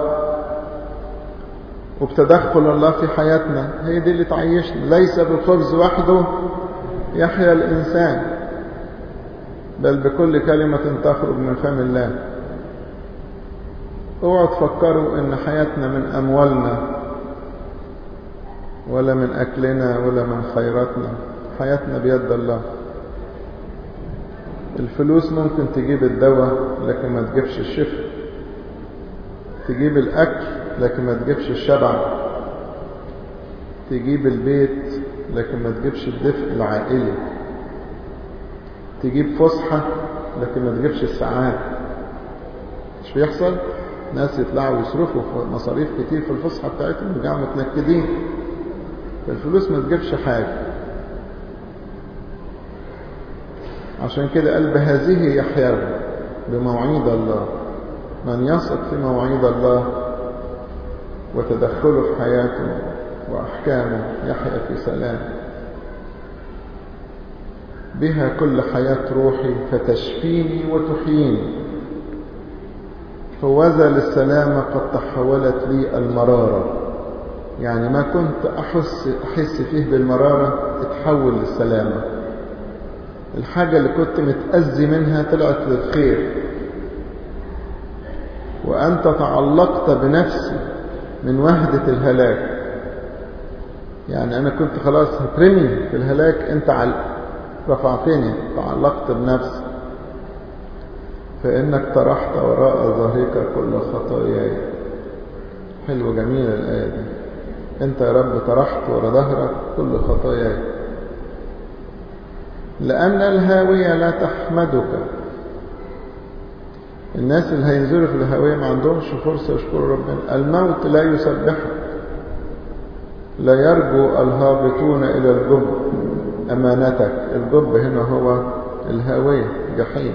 وبتدخل الله في حياتنا، هي دي اللي تعيشنا. ليس بالخبز وحده يحيا الإنسان، بل بكل كلمة تخرج من فم الله. اوعوا تفكروا ان حياتنا من اموالنا ولا من اكلنا ولا من خيراتنا، حياتنا بيد الله. الفلوس ممكن تجيب الدواء لكن ما تجيبش الشفاء، تجيب الاكل لكن ما تجيبش الشبع، تجيب البيت لكن ما تجيبش الدفء العائلي، تجيب فسحة لكن ما تجيبش السعادة. مش بيحصل؟ ناس يطلعوا يصرفوا مصاريف كتير في الفسحة بتاعتهم ويرجعوا متنكدين. فالفلوس ما تجيبش حاجة. عشان كده قال بهذه يحيون، بمواعيد الله. من يثق في مواعيد الله وتدخله في حياته وأحكامه يحيا في سلام. بها كل حياة روحي، فتشفيني وتحييني. فوذا للسلامة قد تحولت لي المرارة. يعني ما كنت أحس, أحس فيه بالمرارة اتحول للسلامة. الحاجة اللي كنت متأذي منها طلعت للخير. وأنت تعلقت بنفسي من وهدة الهلاك. يعني أنا كنت خلاص هترمي في الهلاك، أنت عل... رفعتني، تعلقت بنفسي. فإنك طرحت وراء ظهرك كل خطاياي. حلوة جميلة الآية دي. أنت يا رب طرحت وراء ظهرك كل خطاياي. لأن الهاوية لا تحمدك. الناس اللي هينزلوا في الهاوية ما عندهمش فرصة يشكروا ربنا. الموت لا يسبحك. لا يرجو الهابطون إلى الجب أمانتك. الجب هنا هو الهاوية، جحيم.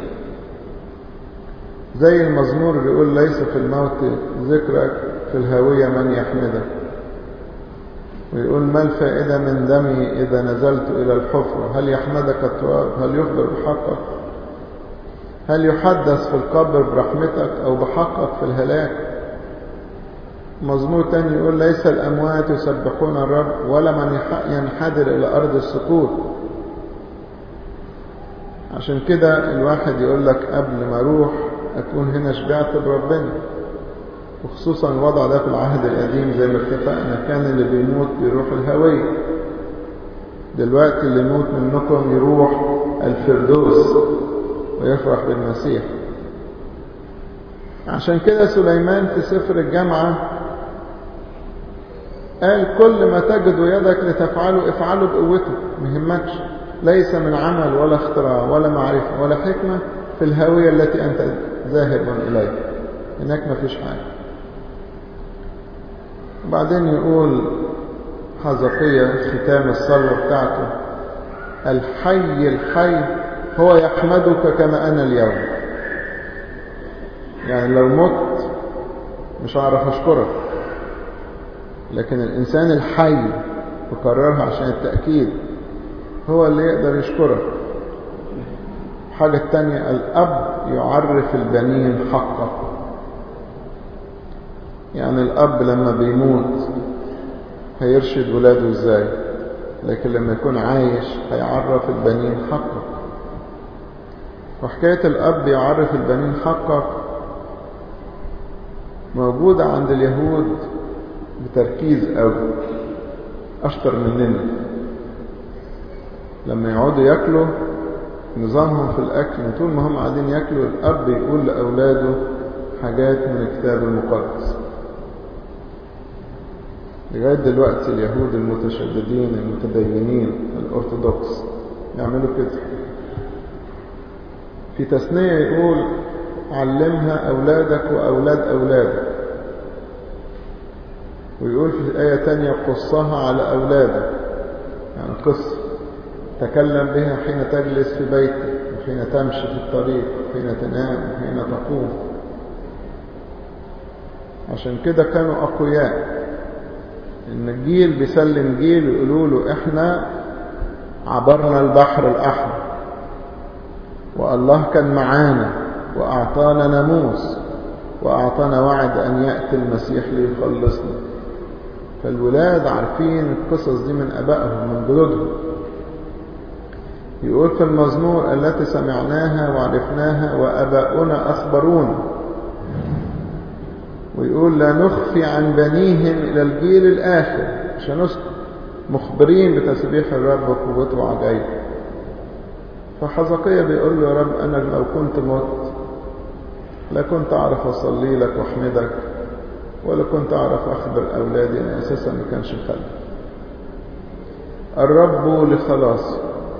زي المزمور بيقول: ليس في الموت ذكرك، في الهاوية من يحمدك. ويقول: ما الفائدة من دمي إذا نزلت إلى الحفرة؟ هل يحمدك التراب؟ هل يخبر بحقك؟ هل يحدث في القبر برحمتك أو بحقك في الهلاك؟ مزمور تاني يقول: ليس الأموات يسبحون الرب، ولا من ينحدر إلى أرض السكوت. عشان كده الواحد يقول لك قبل ما أروح أكون هنا شبعت بربنا. وخصوصا الوضع ده في العهد القديم زي ما اتفقنا، كان اللي بيموت بيروح الهوية. دلوقتي اللي يموت منكم يروح الفردوس ويفرح بالمسيح. عشان كده سليمان في سفر الجامعة قال: كل ما تجد يدك لتفعله افعله بقوتك، مهمكش. ليس من عمل ولا اختراع ولا معرفة ولا حكمة في الهوية التي أنت ذاهب إليها. هناك ما فيش حاجة. وبعدين يقول حزقية ختام الصلوة بتاعته: الحي الحي هو يحمدك كما أنا اليوم. يعني لو مت مش هعرف أشكرك، لكن الإنسان الحي، بكررها عشان التأكيد، هو اللي يقدر يشكرك. حاجة التانية: الأب يعرف البنين حقه. يعني الأب لما بيموت هيرشد ولاده إزاي، لكن لما يكون عايش هيعرف البنين حقه. وحكاية الأب يعرف البنين حقه موجودة عند اليهود بتركيز قوي، أشطر مننا. لما يقعدوا ياكلوا نظامهم في الأكل طول ما هم قاعدين ياكلوا الأب يقول لأولاده حاجات من الكتاب المقدس. لغاية دلوقتي اليهود المتشددين المتدينين الأرثوذكس يعملوا كده. في تثنية يقول علمها أولادك وأولاد أولادك، ويقول في آية تانية قصها على أولادك، يعني قصة تكلم بها حين تجلس في بيتك وحين تمشي في الطريق وحين تنام وحين تقوم. عشان كده كانوا أقوياء، إن الجيل بيسلم جيل يقولوا له إحنا عبرنا البحر الأحمر والله كان معانا وأعطانا ناموس وأعطانا وعد أن يأتي المسيح ليخلصنا. فالولاد عارفين القصص دي من أبائهم من جدودهم. يقول في المزمور التي سمعناها وعرفناها وأباؤنا أخبرونا، ويقول لا نخفي عن بنيهم إلى الجيل الآخر، عشان نسكت مخبرين بتسبيح الرب وقوته وعجائبه. فحزقية بيقول له يا رب أنا لو كنت مت لا كنت أعرف أصلي لك وأحمدك، ولا كنت أعرف أخبر أولادي أن أساسا ما كانش خلف. الرب لخلاص،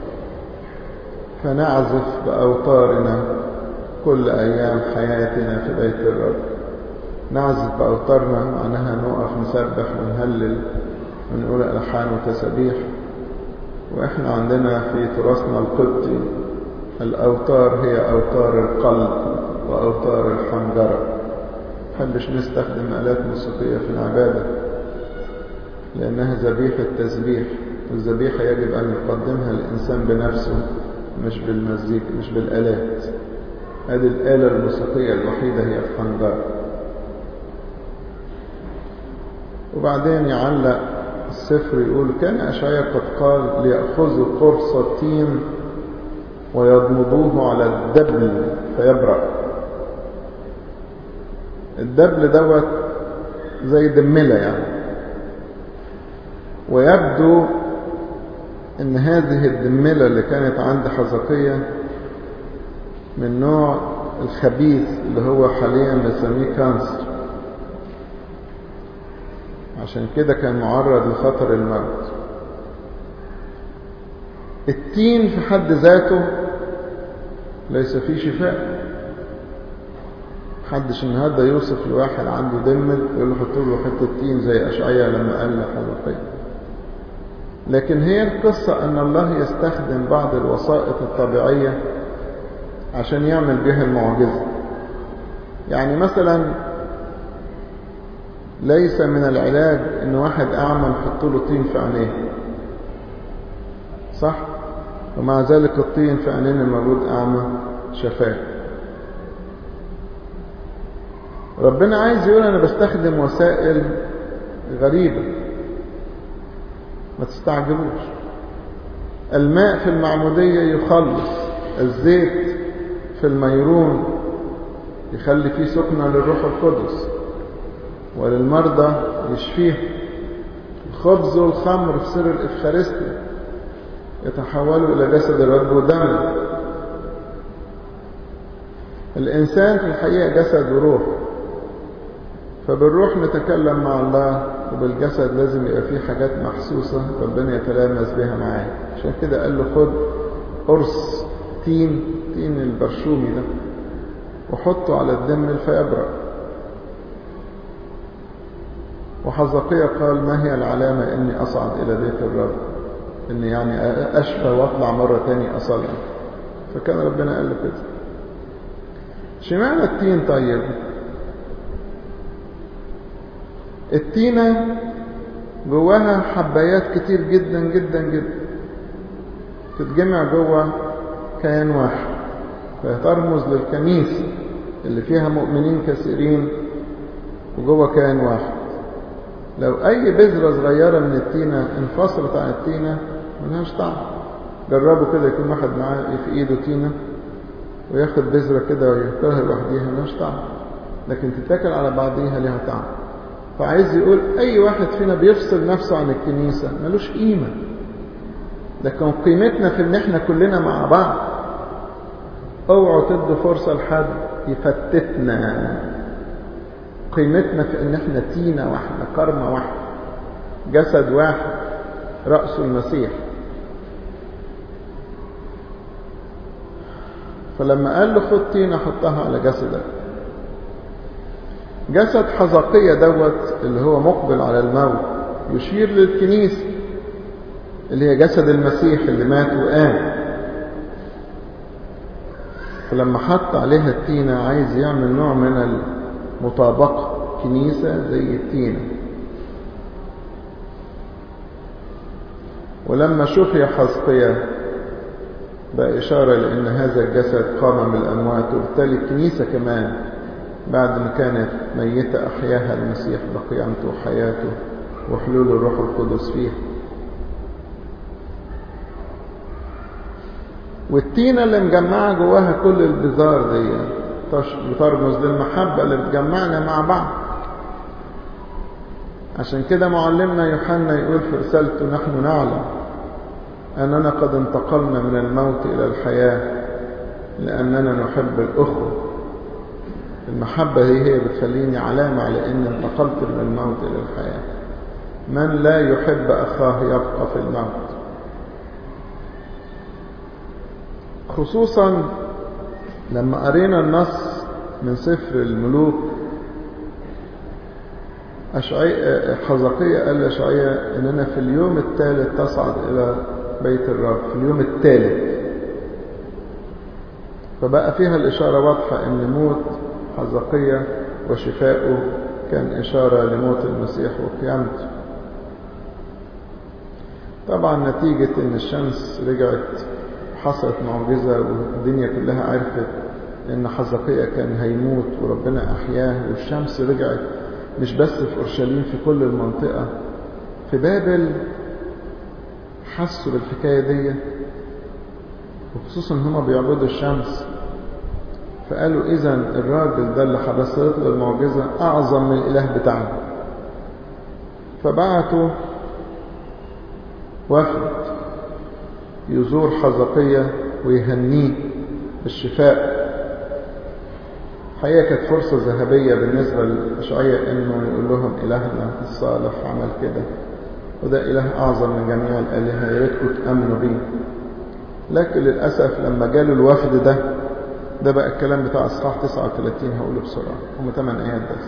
فنعزف بأوتارنا كل أيام حياتنا في بيت الرب. نعزف بأوتارنا معناها نقف نسبح ونهلل ونقول ألحان وتسبيح. وإحنا عندنا في تراثنا القبطي الأوتار هي أوتار القلب وأوتار الحنجرة. محبش نستخدم آلات موسيقية في العبادة لأنها ذبيحة تسبيح، والذبيحة يجب أن يقدمها الإنسان بنفسه مش بالمزيك مش بالآلات. هذه الآلة الموسيقية الوحيدة هي الحنجرة. وبعدين يعلق السفر يقول كان أشعياء قد قال ليأخذوا قرص التين ويضمضوه على الدبل فيبرأ. الدبل دوت زي دملة يعني، ويبدو ان هذه الدملة اللي كانت عند حزقية من نوع الخبيث اللي هو حاليا بنسميه كانسر، عشان كده كان معرض لخطر الموت. التين في حد ذاته ليس فيه شفاء. محدش النهارده يوصف لواحد عنده دمل يقول له حط له حته تين زي اشعياء لما قال لحزقية. لكن هي القصة ان الله يستخدم بعض الوسائط الطبيعية عشان يعمل بها المعجزة. يعني مثلا ليس من العلاج ان واحد اعمى نحط له طين في عينيه، صح؟ ومع ذلك الطين في عينين المولود اعمى شفاه. ربنا عايز يقول انا بستخدم وسائل غريبة، ما تستعجلوش. الماء في المعمودية يخلص، الزيت في الميرون يخلي فيه سكنة للروح القدس وللمرضى يشفيه. الخبز والخمر في سر الإفخارستيا يتحولوا إلى جسد الرب ودمه. الإنسان في الحقيقة جسد وروح، فبالروح نتكلم مع الله، وبالجسد لازم يبقى فيه حاجات محسوسة ربنا يتلامس بها معاه. عشان كده قال له خد قرص تين، تين البرشومي ده، وحطه على الدم فيبرأ. وحزقية قال ما هي العلامة اني اصعد الى بيت الرب، اني يعني اشفى واطلع مرة تاني اصلي. فكان ربنا قال له كده. شمعنا التين طيب؟ التينة جواها حبايات كتير جدا جدا جدا تتجمع جوا كيان واحد، فترمز للكنيسة اللي فيها مؤمنين كثيرين وجوا كيان واحد. لو اي بذرة صغيرة من التينة انفصلت عن التينة ملهاش طعم. جربوا كده، يكون واحد معاه في ايده تينة وياخد بذرة كده ويأكلها لوحديها ملهاش طعم، لكن تتاكل على بعضيها لها طعم. فعايز يقول اي واحد فينا بيفصل نفسه عن الكنيسة ملوش قيمة، لكن قيمتنا في ان احنا كلنا مع بعض. اوعوا تدوا فرصة لحد يفتتنا. قيمتنا في ان احنا تينا واحدة، كرمة واحدة، جسد واحد، رأس المسيح. فلما قال له خد تينة حطها على جسدك. جسد حزقية دوت اللي هو مقبل على الموت يشير للكنيسة اللي هي جسد المسيح اللي مات وقام. فلما حط عليها التينة عايز يعمل نوع من المطابقة، كنيسة زي التينة. ولما شفي حزقية بقى إشارة لأن هذا الجسد قام من الأموات، وبالتالي الكنيسة كمان بعد ما كانت ميتة أحياها المسيح بقيامته وحياته وحلول الروح القدس فيها. والتينة اللي مجمعة جواها كل البذار دي بترمز للمحبة اللي بتجمعنا مع بعض. عشان كده معلمنا يوحنا يقول في رسالته نحن نعلم أننا قد انتقلنا من الموت إلى الحياة لأننا نحب الأخوة. المحبة هي هي بتخليني علامة على أن انتقلت من الموت إلى الحياة. من لا يحب أخاه يبقى في الموت. خصوصا لما قرينا النص من سفر الملوك، حزقية قال لأشعياء إننا في اليوم الثالث تصعد إلى بيت الرب، في اليوم الثالث. فبقى فيها الإشارة واضحة إن موت حزقية وشفاؤه كان إشارة لموت المسيح وقيامته. طبعا نتيجة إن الشمس رجعت حصلت معجزة والدنيا كلها عرفت إن حزقية كان هيموت وربنا أحياه، والشمس رجعت مش بس في أورشليم، في كل المنطقة. في بابل حسوا بالحكاية دي، وخصوصا هم بيعبدوا الشمس، فقالوا إذن الراجل ده اللي حدثت له المعجزة أعظم من الإله بتاعنا. فبعتوا وفد يزور حزقية ويهنيه بالشفاء. حقيقة كانت فرصة ذهبية بالنسبة لأشعياء إنه يقول لهم إلهنا الصالح عمل كده، وده إله أعظم من جميع الآلهة، يا ريتكم تأمنوا بيه. لكن للأسف لما جالوا الوفد ده ده بقى الكلام بتاع إصحاح تسعة وثلاثين هقوله بسرعة، هم ثمان آيات بس.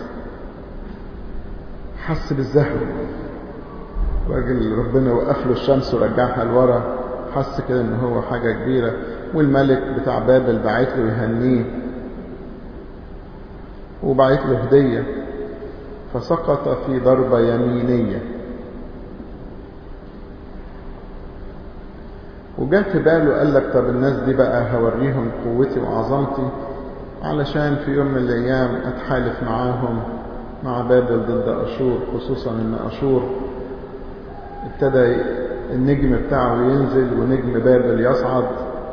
حس بالزهو، راجل ربنا وقف له الشمس ورجعها لورا، حس كده إن هو حاجة كبيرة، والملك بتاع بابل بعت له يهنيه وبعت له هدية، فسقط في ضربة يمينية. وجاء في باله قال لك طب الناس دي بقى هوريهم قوتي وعظمتي علشان في يوم من الأيام أتحالف معاهم مع بابل ضد أشور، خصوصا إن أشور ابتدى النجم بتاعه ينزل ونجم بابل يصعد.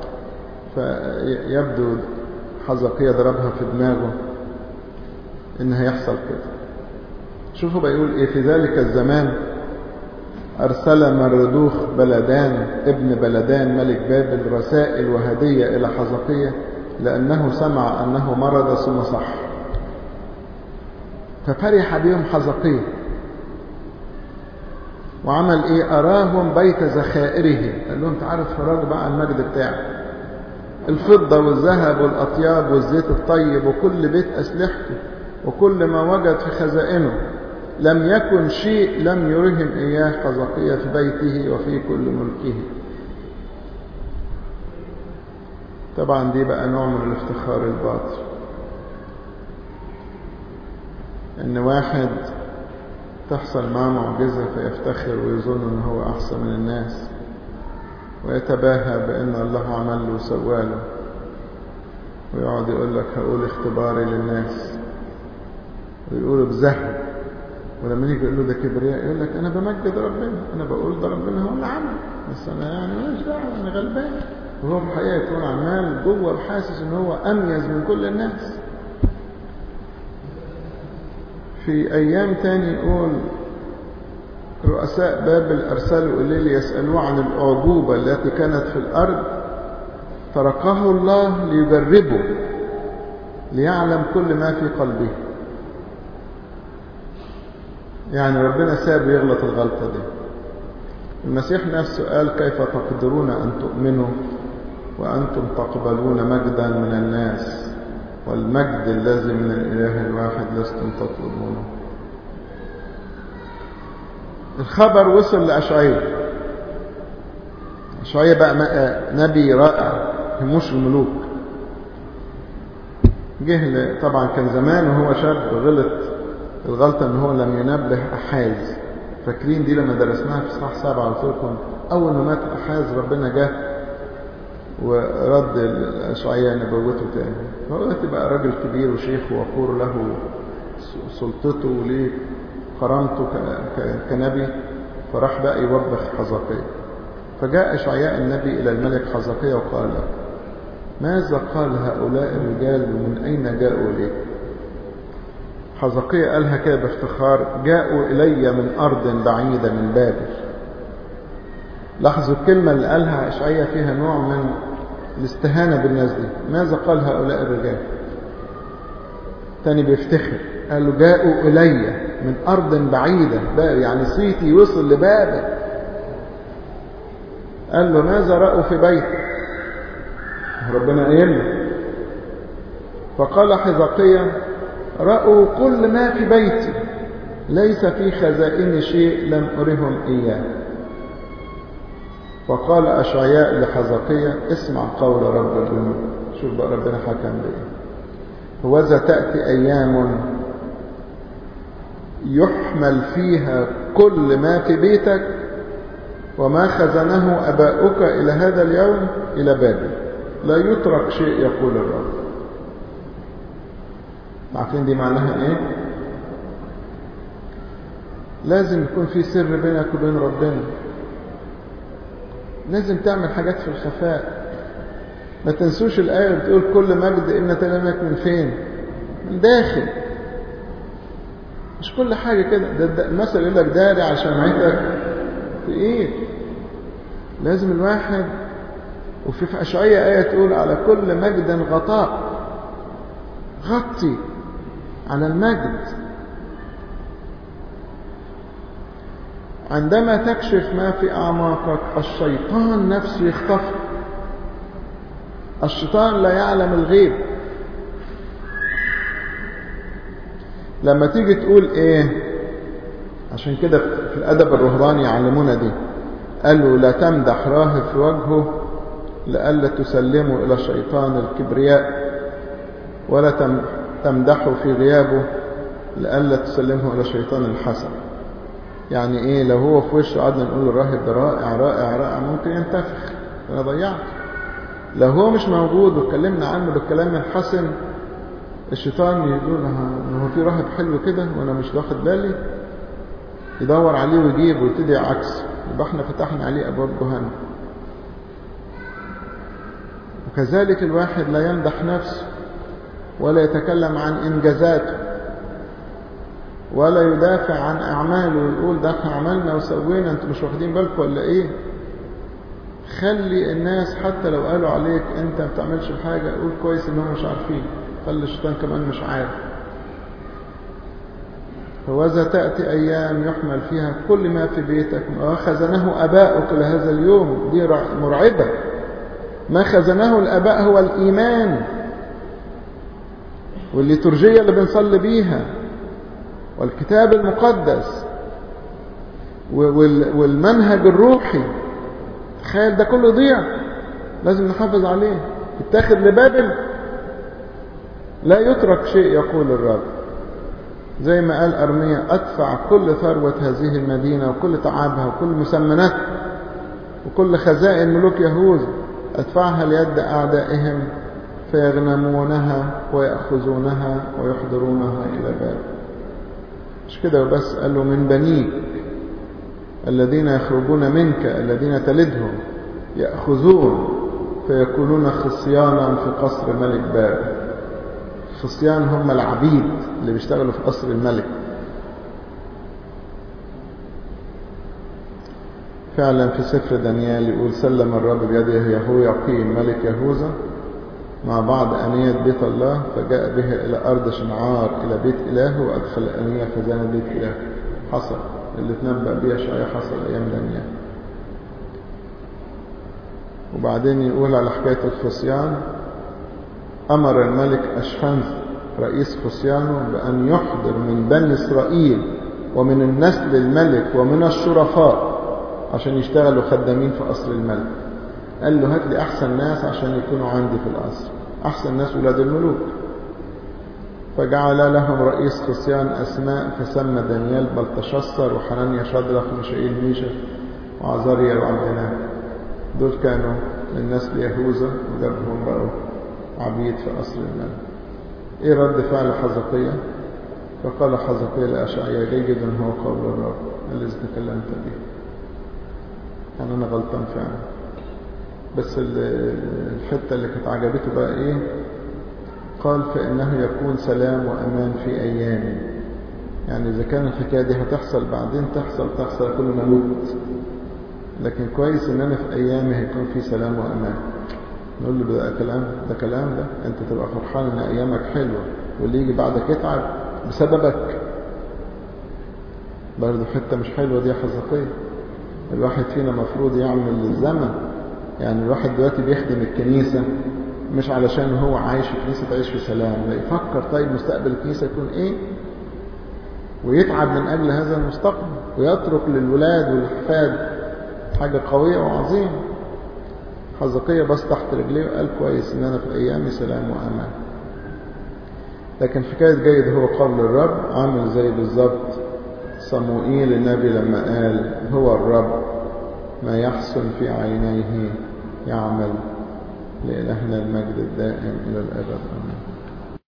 فيبدو حزقية ضربها في دماغه إن هيحصل كده. شوفوا بيقول إيه: في ذلك الزمان أرسل مردوخ بلدان ابن بلدان ملك بابل رسائل وهدية إلى حزقية لأنه سمع أنه مرض ثم صح. ففرح بهم حزقية وعمل إيه؟ أراهم بيت ذخائره. قال لهم تعالوا اتفرجوا بقى على المجد بتاعه، الفضة والذهب والأطياب والزيت الطيب وكل بيت أسلحته وكل ما وجد في خزائنه. لم يكن شيء لم يرهم إياه حزقية في بيته وفي كل ملكه. طبعا دي بقى نوع من الافتخار الباطل، إن واحد تحصل معه معجزة فيفتخر ويظن إن هو أحسن من الناس ويتباهى بأن الله عمل له وسوى له، ويقعد يقول لك هقول اختباري للناس، ويقولوا بزهو. ولما يجي يقول له ده كبرياء يقول لك أنا بمجد ربنا، أنا بقول ده ربنا هو اللي عمل، بس أنا يعني ماليش دعوة، أنا غلبان. وهو في الحقيقة يكون عمال جوه حاسس إن هو أميز من كل الناس. في أيام تاني يقول رؤساء بابل أرسلوا إليه ليسألوه عن الأعجوبة التي كانت في الأرض، تركه الله ليجربه ليعلم كل ما في قلبه. يعني ربنا ساب يغلط الغلطة دي. المسيح نفسه قال: كيف تقدرون أن تؤمنوا وأنتم تقبلون مجدا من الناس والمجد الذي من الإله الواحد لستم تطلبونه. الخبر وصل لأشعياء. أشعياء بقى نبي رائع هموش الملوك. جه طبعا كان زمان وهو شاب غلط الغلطة ان هو لم ينبه أحاز. فاكرين دي لما درسناها في صح سبعة قلت لكم أول ما مات أحاز ربنا جه ورد أشعياء نبوته تاني. فهو تبقى راجل كبير وشيخ ووقور له سلطته وليه كرامته كنبي، فراح بقى يوبخ حزقيا. فجاء أشعياء النبي إلى الملك حزقيا وقال له: ماذا قال هؤلاء الرجال ومن أين جاءوا إليك؟ حزقيا قالها كده بافتخار: جاءوا إلي من أرض بعيدة من بابل. لاحظوا الكلمة اللي قالها أشعياء فيها نوع من الاستهانة بالناس دي. ماذا قال هؤلاء الرجال؟ تاني بيفتخر، قال له: جاءوا إلي من أرض بعيدة، يعني صيتي وصل لبابل. قال له: ماذا رأوا في بيتك؟ ربنا قايل. فقال حزقيا: رأوا كل ما في بيتي، ليس في خزائن شيء لم أرهم إياه. فقال أشعياء لحزقيا: اسمع قول رب الجنود. شوف بقى ربنا حكم بإيه. هوذا تأتي أيام يحمل فيها كل ما في بيتك وما خزنه أباؤك إلى هذا اليوم إلى بابل، لا يترك شيء يقول الرب. عارفين دي معناها إيه؟ لازم يكون في سر بينك وبين ربنا. لازم تعمل حاجات في الخفاء. ما تنسوش الآية اللي بتقول: كل مجد إن تنامك من فين؟ من داخل. مش كل حاجة كده. ده, ده المثل يقول لك: داري عشان عيتك في إيه؟ لازم الواحد. وفي في أشعياء آية تقول: على كل مجد غطاء. غطي على المجد. عندما تكشف ما في أعماقك الشيطان نفسه يختفي. الشيطان لا يعلم الغيب. لما تيجي تقول ايه، عشان كده في الأدب الرهباني يعلمونا دي، قالوا: لا تمدح راهب في وجهه لئلا تسلمه إلى الشيطان الكبرياء، ولا تمدحه في غيابه لئلا تسلمه إلى شيطان الحسد. يعني ايه؟ لو هو في وشه قعدنا نقول الراهب ده رائع رائع رائع ممكن ينتفخ، انا ضيعت. لو هو مش موجود واتكلمنا عنه بالكلام الحسن، الشيطان يقول: هو في راهب حلو كده وانا مش واخد بالي، يدور عليه ويجيب ويبتدي عكس، يبقى احنا فتحنا عليه ابواب جهنم. وكذلك الواحد لا يمدح نفسه ولا يتكلم عن انجازاته ولا يدافع عن أعماله ويقول: ده احنا عملنا وسوينا، انتوا مش واخدين بالكم ولا ايه؟ خلي الناس حتى لو قالوا عليك انت ما بتعملش حاجة، قول كويس انهم مش عارفين. خلي الشيطان كمان مش عارف. فوذا تأتي أيام يحمل فيها كل ما في بيتك ما خزنه أباؤك لهذا اليوم. دي مرعبة. ما خزنه الأباء هو الإيمان والليتورجية اللي بنصلي بيها والكتاب المقدس والمنهج الروحي. تخيل ده كله ضيع، لازم نحافظ عليه. اتاخد لبابل، لا يترك شيء يقول الرب. زي ما قال أرميا: أدفع كل ثروة هذه المدينة وكل تعبها وكل مسمناتها وكل خزائن ملوك يهوذا، أدفعها ليد أعدائهم فيغنمونها ويأخذونها ويحضرونها إلى بابل. مش كده وبس، قال له: من بنيك الذين يخرجون منك الذين تلدهم يأخذون فيكونون خصيانا في قصر ملك بابل. الخصيان هم العبيد اللي بيشتغلوا في قصر الملك. فعلا في سفر دانيال يقول سلم الرب بيده يهوياقيم ملك يهوذا مع بعض آنية بيت الله، فجاء به إلى أرض شنعار إلى بيت إلهه، وأدخل الآنية خزانة بيت إلهه. حصل اللي تنبأ بيه أشعياء، حصل أيام دانيال. وبعدين يقول على حكاية الخصيان، أمر الملك أشحنز رئيس خصيانه بأن يحضر من بني إسرائيل ومن النسل الملك ومن الشرفاء عشان يشتغلوا خدامين في قصر الملك. قال له هات لي أحسن ناس عشان يكونوا عندي في القصر، أحسن ناس ولاد الملوك. فجعل لهم رئيس خصيان أسماء، فسمى دانيال بلتشصر وحنانيا شدرخ وميشائيل ميشا وعزاريا وعبدناغ. دول كانوا من نسل يهوذا وجابهم بقوا عبيد في قصر الملك. ايه رد فعل حزقية؟ فقال حزقية لأشعياء جيد هو قول الرب الذي تكلمت به. يعني أنا غلطان فعلا، بس الحتة اللي كانت عجبته بقى ايه؟ قال فإنه يكون سلام وأمان في أيامي. يعني إذا كان الحكاية دي هتحصل بعدين تحصل تحصل كلنا نموت، لكن كويس إن أنا في أيامي هيكون في سلام وأمان. نقول له ده كلام ده كلام ده أنت تبقى فرحان إن أيامك حلوة واللي يجي بعدك يتعب بسببك. برضه حتة مش حلوة دي حزقية. الواحد فينا مفروض يعمل للزمن. يعني الواحد دلوقتي بيخدم الكنيسة مش علشان هو عايش في كنيسة تعيش في سلام، لا، يفكر طيب مستقبل الكنيسة يكون ايه ويتعب من أجل هذا المستقبل، ويترك للولاد والأحفاد حاجة قوية وعظيمة. حزقية بس تحت رجليه وقال كويس إن أنا في أيامي سلام وأمان. لكن حكاية جيد هو قول الرب عامل زي بالظبط صموئيل النبي لما قال هو الرب ما يحسن في عينيه يعمل. لإلهنا المجد الدائم إلى الأبد. آمين.